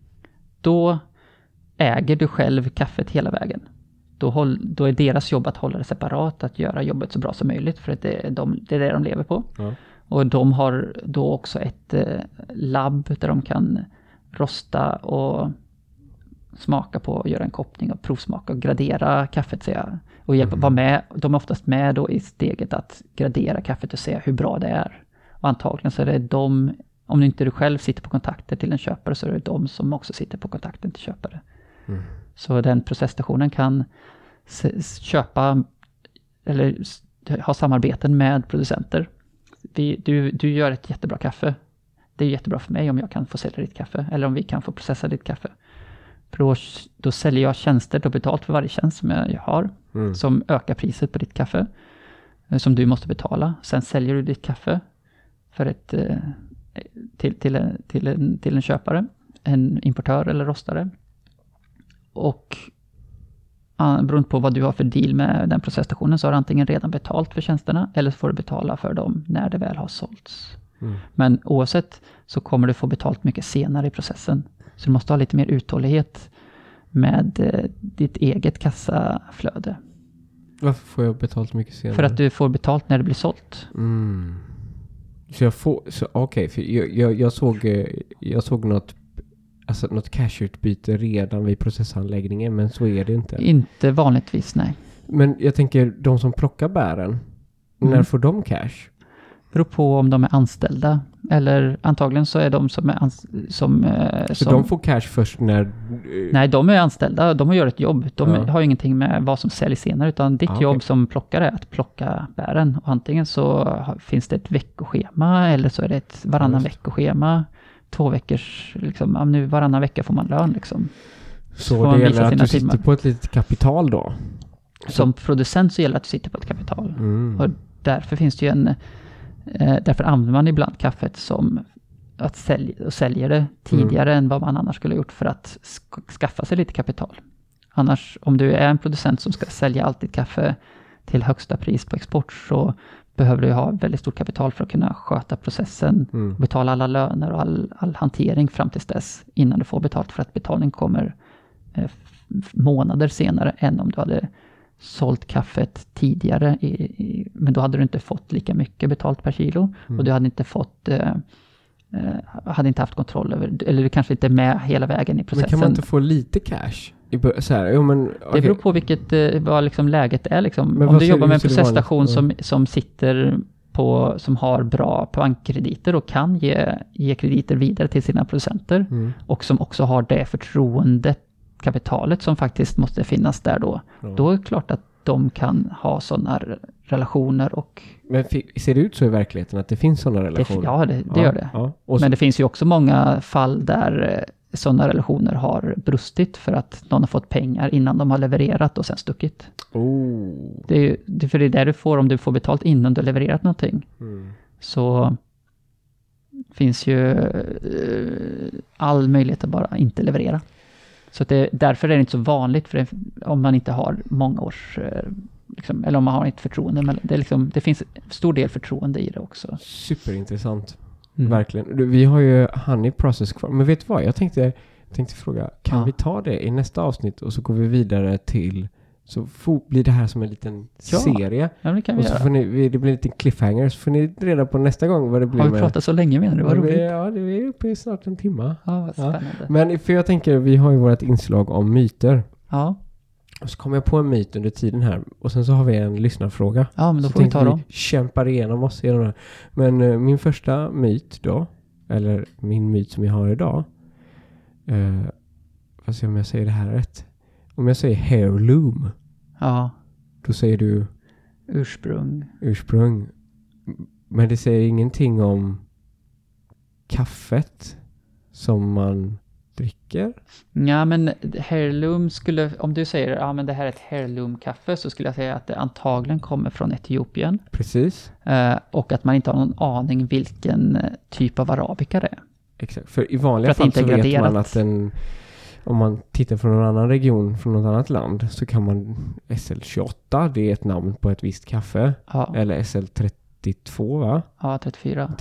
[SPEAKER 1] Då äger du själv kaffet hela vägen. Då är deras jobb att hålla det separat, att göra jobbet så bra som möjligt för att det är det de lever på. Ja. Och de har då också ett labb där de kan rosta och smaka på, göra en koppning och provsmaka och gradera kaffet. Och vara med. De är oftast med då i steget att gradera kaffet och se hur bra det är. Och antagligen så är det om inte du själv sitter på kontakter till en köpare så är det de som också sitter på kontakten till köpare. Så den processstationen kan köpa eller ha samarbeten med producenter. Du gör ett jättebra kaffe. Det är jättebra för mig om jag kan få sälja ditt kaffe. Eller om vi kan få processa ditt kaffe. För då säljer jag tjänster. Då betalt för varje tjänst som jag har. Som ökar priset på ditt kaffe. Som du måste betala. Sen säljer du ditt kaffe för till en köpare. En importör eller rostare. Och beroende på vad du har för deal med den processstationen, så har du antingen redan betalt för tjänsterna eller så får du betala för dem när det väl har sålts. Men oavsett så kommer du få betalt mycket senare i processen. Så du måste ha lite mer uthållighet med ditt eget kassaflöde.
[SPEAKER 2] Varför får jag betalt mycket senare?
[SPEAKER 1] För att du får betalt när det blir sålt.
[SPEAKER 2] Så jag får... Okej, för jag såg något cash-utbyte redan vid processanläggningen, men så är det inte.
[SPEAKER 1] Inte vanligtvis, nej.
[SPEAKER 2] Men jag tänker, de som plockar bären, när får de cash?
[SPEAKER 1] Beror på om de är anställda. Eller antagligen så är de som är
[SPEAKER 2] Så de får cash först när...
[SPEAKER 1] Nej, de är anställda. De gör ett jobb. De har ju ingenting med vad som säljs senare. Utan ditt jobb som plockare är att plocka bären. Och antingen så finns det ett veckoschema. Eller så är det ett varannan veckoschema. 2 veckors, liksom, nu varannan vecka får man lön liksom.
[SPEAKER 2] Så det gäller att du sitter på ett litet kapital då?
[SPEAKER 1] Som producent så gäller det att du sitter på ett kapital. Och därför finns det ju därför använder man ibland kaffet som att sälja det tidigare än vad man annars skulle ha gjort för att skaffa sig lite kapital. Annars, om du är en producent som ska sälja allt ditt kaffe till högsta pris på export, så behöver du ha väldigt stort kapital för att kunna sköta processen, betala alla löner och all hantering fram tills dess, innan du får betalt, för att betalning kommer månader senare än om du hade sålt kaffet tidigare, men då hade du inte fått lika mycket betalt per kilo och du hade inte fått hade inte haft kontroll över, eller du kanske inte är med hela vägen i processen.
[SPEAKER 2] Men kan man inte få lite cash? Så här,
[SPEAKER 1] Det beror på vad liksom läget är. Liksom. Om du jobbar med en processstation som sitter på, som har bra bankkrediter och kan ge krediter vidare till sina producenter och som också har det förtroendekapitalet som faktiskt måste finnas där då. Då är det klart att de kan ha sådana relationer.
[SPEAKER 2] Men ser det ut så i verkligheten att det finns sådana relationer?
[SPEAKER 1] Ja, det gör det. Ja. Men det finns ju också många fall där sådana relationer har brustit för att någon har fått pengar innan de har levererat och sen stuckit. För det är där du får, om du får betalt innan du har levererat någonting. Så finns ju all möjlighet att bara inte leverera. Så därför är det inte så vanligt om man inte har många års liksom, eller om man har ett förtroende. Men det finns stor del förtroende i det också.
[SPEAKER 2] Superintressant. Verkligen. Vi har ju Honey Process kvar. Men vet du vad? Jag tänkte fråga, kan vi ta det i nästa avsnitt och så går vi vidare till, så blir det här som en liten serie.
[SPEAKER 1] Ja, det kan vi
[SPEAKER 2] och så
[SPEAKER 1] göra.
[SPEAKER 2] får det blir en liten cliffhanger, så får ni reda på nästa gång vad det blir.
[SPEAKER 1] Har vi pratat så länge, menar du? Vad roligt.
[SPEAKER 2] Ja, det är uppe i snart en timme.
[SPEAKER 1] Ja, vad spännande.
[SPEAKER 2] Men för jag tänker, vi har ju vårt inslag om myter.
[SPEAKER 1] Ja.
[SPEAKER 2] Och så kommer jag på en myt under tiden här. Och sen så har vi en lyssnarfråga.
[SPEAKER 1] Ja, men då
[SPEAKER 2] så
[SPEAKER 1] får vi ta dem.
[SPEAKER 2] Vi kämpar igenom oss genom det här. Men min första myt då, eller min myt som jag har idag. Får se om jag säger det här rätt. Om jag säger heirloom.
[SPEAKER 1] Ja.
[SPEAKER 2] Då säger du ursprung. Men det säger ingenting om kaffet som man dricker.
[SPEAKER 1] Ja, men heirloom skulle, om du säger men det här är ett heirloom-kaffe, så skulle jag säga att det antagligen kommer från Etiopien.
[SPEAKER 2] Precis.
[SPEAKER 1] Och att man inte har någon aning vilken typ av arabica det är.
[SPEAKER 2] Exakt, för i vanliga fall så vet man att om man tittar från någon annan region, från något annat land, så kan man SL28, det är ett namn på ett visst kaffe. Ja. Eller SL32, va?
[SPEAKER 1] Ja, 34.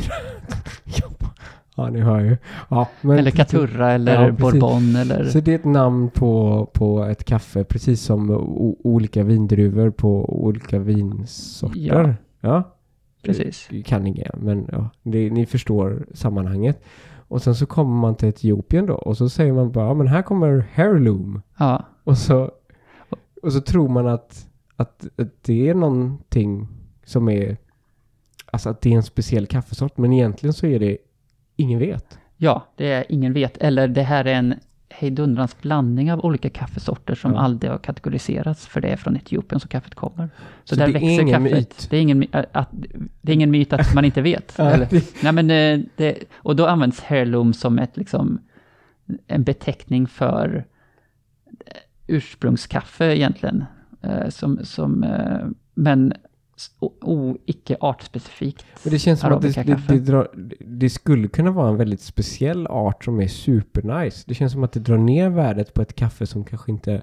[SPEAKER 2] Ja, ni hör ju. Ja, men
[SPEAKER 1] eller Caturra eller Bourbon. Eller...
[SPEAKER 2] Så det är ett namn på ett kaffe, precis som olika vindruvor på olika vinsorter. Ja.
[SPEAKER 1] Precis.
[SPEAKER 2] Kan inga, men ni förstår sammanhanget. Och sen så kommer man till Etiopien då, och så säger man bara, men här kommer heirloom.
[SPEAKER 1] Ja.
[SPEAKER 2] Och så tror man att det är någonting som är, alltså att det är en speciell kaffesort, men egentligen så är det ingen vet.
[SPEAKER 1] Ja, det är ingen vet. Eller det här är en hejdundrans blandning av olika kaffesorter som aldrig har kategoriserats, för det är från Etiopien som kaffet kommer. Så där
[SPEAKER 2] det
[SPEAKER 1] växer
[SPEAKER 2] är ingen
[SPEAKER 1] kaffet.
[SPEAKER 2] Myt.
[SPEAKER 1] Det är ingen myt att man inte vet. Och då används heirloom som en beteckning för ursprungskaffe egentligen. Men icke artspecifikt.
[SPEAKER 2] Men det känns som att det skulle kunna vara en väldigt speciell art som är supernice. Det känns som att det drar ner värdet på ett kaffe som kanske inte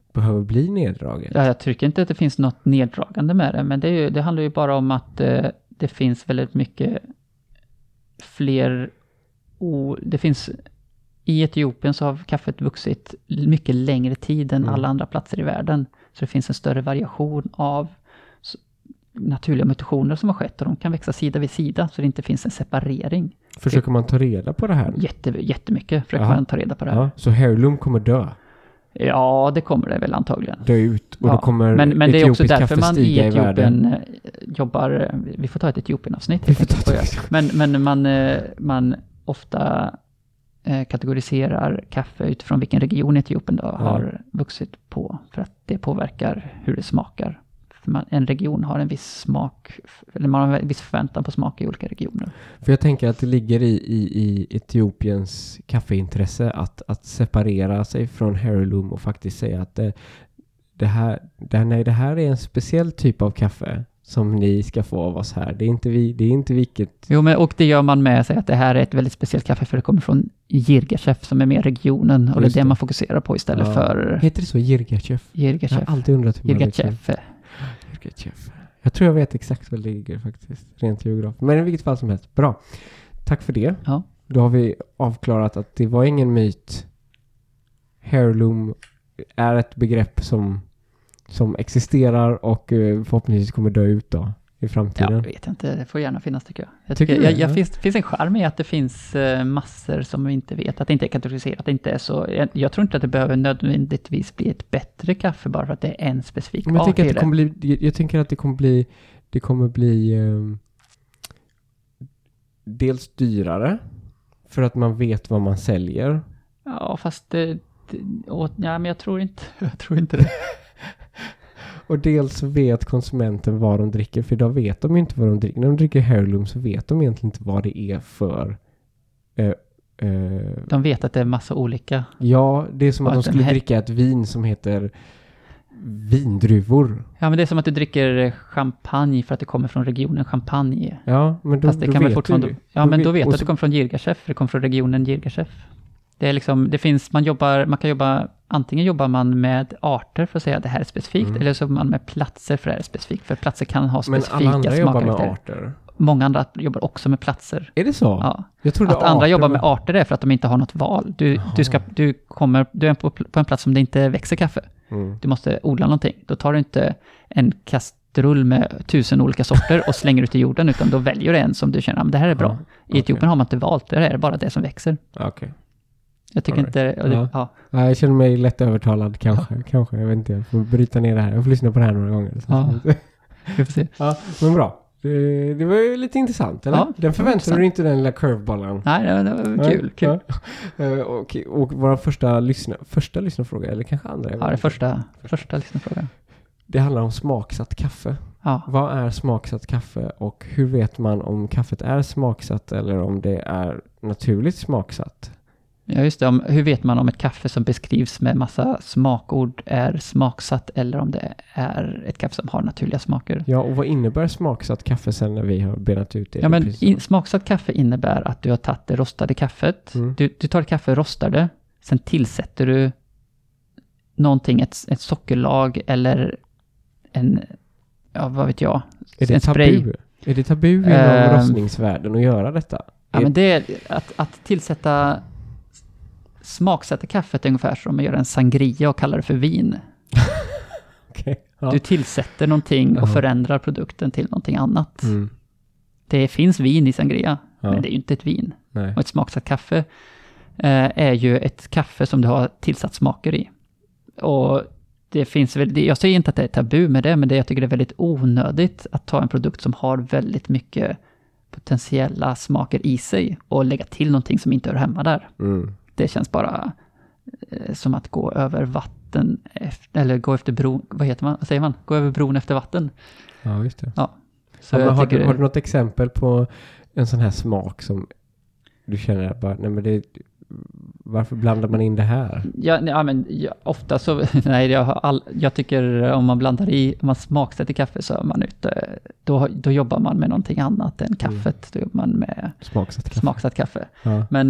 [SPEAKER 2] behöver bli neddraget?
[SPEAKER 1] Ja, jag tycker inte att det finns något neddragande med det, men det handlar ju bara om att det finns väldigt mycket fler... det finns... I Etiopien så har kaffet vuxit mycket längre tid än alla andra platser i världen. Så det finns en större variation av naturliga mutationer som har skett och de kan växa sida vid sida så det inte finns en separering.
[SPEAKER 2] Försöker man ta reda på det här?
[SPEAKER 1] Jättemycket försöker man ta reda på det här.
[SPEAKER 2] Ja, så heirloom kommer dö?
[SPEAKER 1] Ja, det kommer det väl antagligen.
[SPEAKER 2] Dö ut och då kommer
[SPEAKER 1] men det är också därför man i Etiopien
[SPEAKER 2] världen.
[SPEAKER 1] Jobbar... Vi får ta ett Etiopien-avsnitt. Men man ofta kategoriserar kaffe utifrån vilken region Etiopien då har vuxit på. För att det påverkar hur det smakar. För en region har en viss smak, eller man har en viss förväntan på smak i olika regioner.
[SPEAKER 2] För jag tänker att det ligger i Etiopiens kaffeintresse att separera sig från heirloom och faktiskt säga att det här är en speciell typ av kaffe som ni ska få av oss här. Det är inte vilket...
[SPEAKER 1] Jo, men och det gör man med sig att det här är ett väldigt speciellt kaffe för det kommer från Jirgacheffe som är med regionen och det är det man fokuserar på istället för...
[SPEAKER 2] Heter det så? Jirgacheffe?
[SPEAKER 1] Jirgacheffe.
[SPEAKER 2] Jag har alltid undrat hur man
[SPEAKER 1] Jirgacheffe.
[SPEAKER 2] Jag tror jag vet exakt var det ligger faktiskt, rent geografiskt. Men i vilket fall som helst. Bra. Tack för det.
[SPEAKER 1] Ja.
[SPEAKER 2] Då har vi avklarat att det var ingen myt. Heirloom är ett begrepp som existerar och förhoppningsvis kommer dö ut då i framtiden.
[SPEAKER 1] Jag vet inte, det får gärna finnas tycker jag. Det finns en charm i att det finns massor som vi inte vet, att det inte är kategoriserat, att det inte är så. Jag tror inte att det behöver nödvändigtvis bli ett bättre kaffe bara för att det är en specifik art.
[SPEAKER 2] Jag tänker att det kommer bli dels dyrare för att man vet vad man säljer.
[SPEAKER 1] Ja, fast men jag tror inte det.
[SPEAKER 2] Och dels vet konsumenten vad de dricker. För idag vet de inte vad de dricker. När de dricker heirloom så vet de egentligen inte vad det är för...
[SPEAKER 1] De vet att det är massa olika.
[SPEAKER 2] Ja, det är som att de skulle dricka ett vin som heter vindruvor.
[SPEAKER 1] Ja, men det är som att du dricker champagne för att det kommer från regionen Champagne.
[SPEAKER 2] Ja, men då vet du.
[SPEAKER 1] Ja, men då vet du att det kommer från Jirgacheffe. Det kommer från regionen Jirgacheffe. Det är liksom, det finns, man kan jobba, antingen jobbar man med arter för att säga att det här är specifikt, eller så jobbar man med platser för att det är specifikt. För platser kan ha specifika smaker. Men alla andra jobbar med arter? Många andra jobbar också med platser.
[SPEAKER 2] Är det så?
[SPEAKER 1] Ja.
[SPEAKER 2] Jag trodde
[SPEAKER 1] att andra jobbar med arter är för att de inte har något val. Du är på en plats som det inte växer kaffe. Du måste odla någonting. Då tar du inte en kastrull med 1000 olika sorter och slänger ut i jorden, utan då väljer du en som du känner, det här är bra. I Etiopien har man inte valt, det är bara det som växer.
[SPEAKER 2] Okej.
[SPEAKER 1] Jag tycker inte...
[SPEAKER 2] Jag känner mig lätt övertalad kanske. Jag vet inte, jag får bryta ner det här. Jag får lyssna på det här några gånger.
[SPEAKER 1] Vi får se.
[SPEAKER 2] Ja, men bra. Det var ju lite intressant, eller?
[SPEAKER 1] Ja,
[SPEAKER 2] den förväntade du inte, den lilla curveballen.
[SPEAKER 1] Nej, det var kul.
[SPEAKER 2] Ja. Och vår första lyssnarfråga, eller kanske andra?
[SPEAKER 1] Ja, det första lyssnarfråga.
[SPEAKER 2] Det handlar om smaksatt kaffe.
[SPEAKER 1] Ja.
[SPEAKER 2] Vad är smaksatt kaffe och hur vet man om kaffet är smaksatt eller om det är naturligt smaksatt?
[SPEAKER 1] Ja, just det. Hur vet man om ett kaffe som beskrivs med massa smakord är smaksatt eller om det är ett kaffe som har naturliga smaker?
[SPEAKER 2] Ja, och vad innebär smaksatt kaffe sen när vi har benat ut det?
[SPEAKER 1] Ja, men smaksatt kaffe innebär att du har tagit det rostade kaffet. Du tar ett kaffe, rostar det. Sen tillsätter du någonting, ett sockerlag eller vad vet jag?
[SPEAKER 2] Är det tabu? Är det tabu inom rostningsvärlden att göra detta?
[SPEAKER 1] Ja, men det är att tillsätta smaksätta kaffet ungefär som att göra en sangria och kalla det för vin.
[SPEAKER 2] Okay, ja.
[SPEAKER 1] Du tillsätter någonting och förändrar produkten till någonting annat. Det finns vin i sangria, men det är ju inte ett vin.
[SPEAKER 2] Nej.
[SPEAKER 1] Och ett smaksatt kaffe är ju ett kaffe som du har tillsatt smaker i. Och det finns väl, jag säger inte att det är tabu med det, men jag tycker det är väldigt onödigt att ta en produkt som har väldigt mycket potentiella smaker i sig och lägga till någonting som inte hör hemma där. Det känns bara som att gå över vatten eller gå efter bron, vad säger man? Gå över bron efter vatten.
[SPEAKER 2] Ja, just det.
[SPEAKER 1] Ja.
[SPEAKER 2] Så har du något exempel på en sån här smak som du känner bara, nej men varför blandar man in det här? Ofta så, nej, jag tycker om man man smaksätter kaffe så är man ute, då jobbar man med någonting annat än kaffet. Då jobbar man med smaksatt kaffe. Ja. Men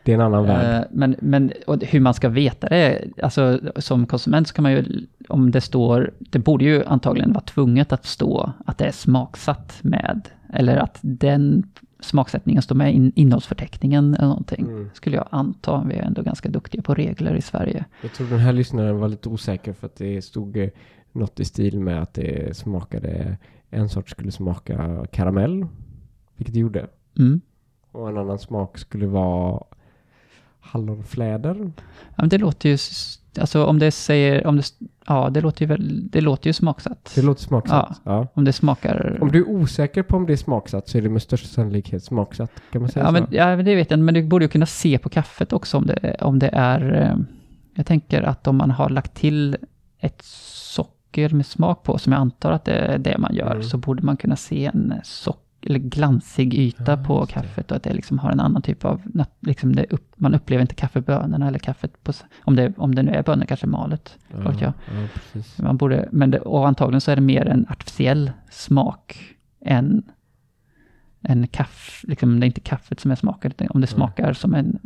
[SPEAKER 2] Det är en annan värld.
[SPEAKER 1] Men och hur man ska veta det, alltså som konsument så kan man ju, om det står, det borde ju antagligen vara tvunget att stå att det är smaksatt med, eller att den smaksättningen står med i innehållsförteckningen eller någonting. Skulle jag anta. Vi är ändå ganska duktiga på regler i Sverige.
[SPEAKER 2] Jag tror den här lyssnaren var lite osäker för att det stod något i stil med att det smakade, en sort skulle smaka karamell, vilket det gjorde. Och en annan smak skulle vara hallonfläder.
[SPEAKER 1] Ja, men det låter ju, alltså om det säger, det låter ju smaksatt.
[SPEAKER 2] Det låter smaksatt, ja.
[SPEAKER 1] Om det smakar...
[SPEAKER 2] Om du är osäker på om det är smaksatt så är det med största sannolikhet smaksatt, kan man säga så?
[SPEAKER 1] Men det vet jag, men du borde ju kunna se på kaffet också om det är... Jag tänker att om man har lagt till ett socker med smak på, som jag antar att det är det man gör, så borde man kunna se en eller glansig yta på kaffet och att det liksom har en annan typ av, liksom man upplever inte kaffebönorna eller kaffet på, om det nu är bönor kanske malet.
[SPEAKER 2] Precis.
[SPEAKER 1] Man borde, och antagligen så är det mer en artificiell smak än en kaffe, liksom det är inte kaffet som är smakat, om det smakar som en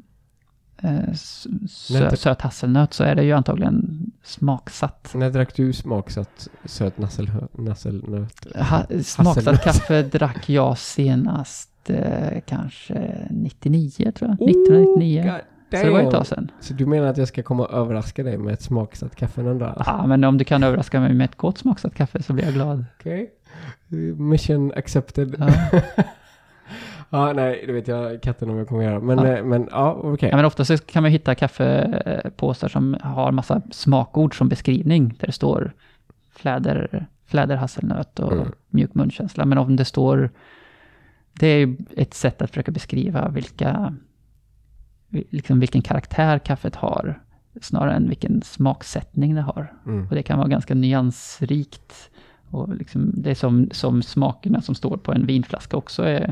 [SPEAKER 1] söt hasselnöt så är det ju antagligen smaksatt.
[SPEAKER 2] När drack du smaksatt söt nasselnöt?
[SPEAKER 1] Smaksatt kaffe drack jag senast kanske 99 tror jag. 1999. Så det var ett tag sedan.
[SPEAKER 2] Så du menar att jag ska komma och överraska dig med ett smaksatt kaffe någon dag?
[SPEAKER 1] Ja, men om du kan överraska mig med ett gott smaksatt kaffe så blir jag glad.
[SPEAKER 2] Okej. Mission accepted.
[SPEAKER 1] Ja.
[SPEAKER 2] Ja, nej, det vet jag katten om jag kommer göra. Men okej.
[SPEAKER 1] Ja, men ofta så kan man hitta kaffepåsar som har massa smakord som beskrivning. Där det står fläder hasselnöt och mjuk munkänsla. Men om det står... Det är ju ett sätt att försöka beskriva vilken karaktär kaffet har. Snarare än vilken smaksättning det har. Och det kan vara ganska nyansrikt. Och liksom det är som smakerna som står på en vinflaska också är...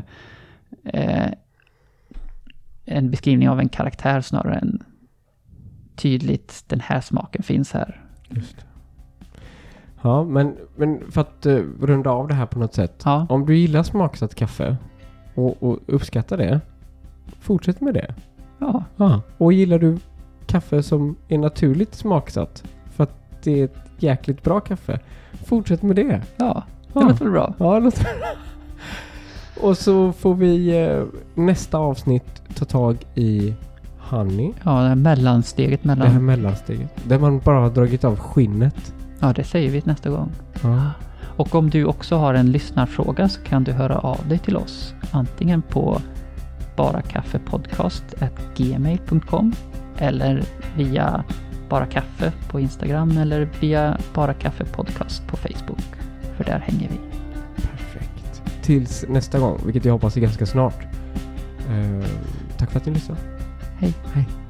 [SPEAKER 1] en beskrivning av en karaktär snarare än tydligt den här smaken finns här.
[SPEAKER 2] Just. Ja, men för att runda av det här på något sätt.
[SPEAKER 1] Ja.
[SPEAKER 2] Om du gillar smaksatt kaffe och uppskattar det, fortsätt med det.
[SPEAKER 1] Ja.
[SPEAKER 2] Och gillar du kaffe som är naturligt smaksatt för att det är ett jäkligt bra kaffe, fortsätt med det.
[SPEAKER 1] Ja, det låter väl bra.
[SPEAKER 2] Ja, det låter bra. Och så får vi nästa avsnitt ta tag i honey.
[SPEAKER 1] Ja, det här mellansteget.
[SPEAKER 2] Det här mellansteget. Där man bara har dragit av skinnet.
[SPEAKER 1] Ja, det säger vi nästa gång.
[SPEAKER 2] Ja.
[SPEAKER 1] Och om du också har en lyssnarfråga så kan du höra av dig till oss. Antingen på barakaffepodcast@gmail.com eller via barakaffe på Instagram eller via barakaffepodcast på Facebook. För där hänger vi.
[SPEAKER 2] Perfekt. Tills nästa gång, vilket jag hoppas är ganska snart. Tack för att ni lyssnade.
[SPEAKER 1] Hej.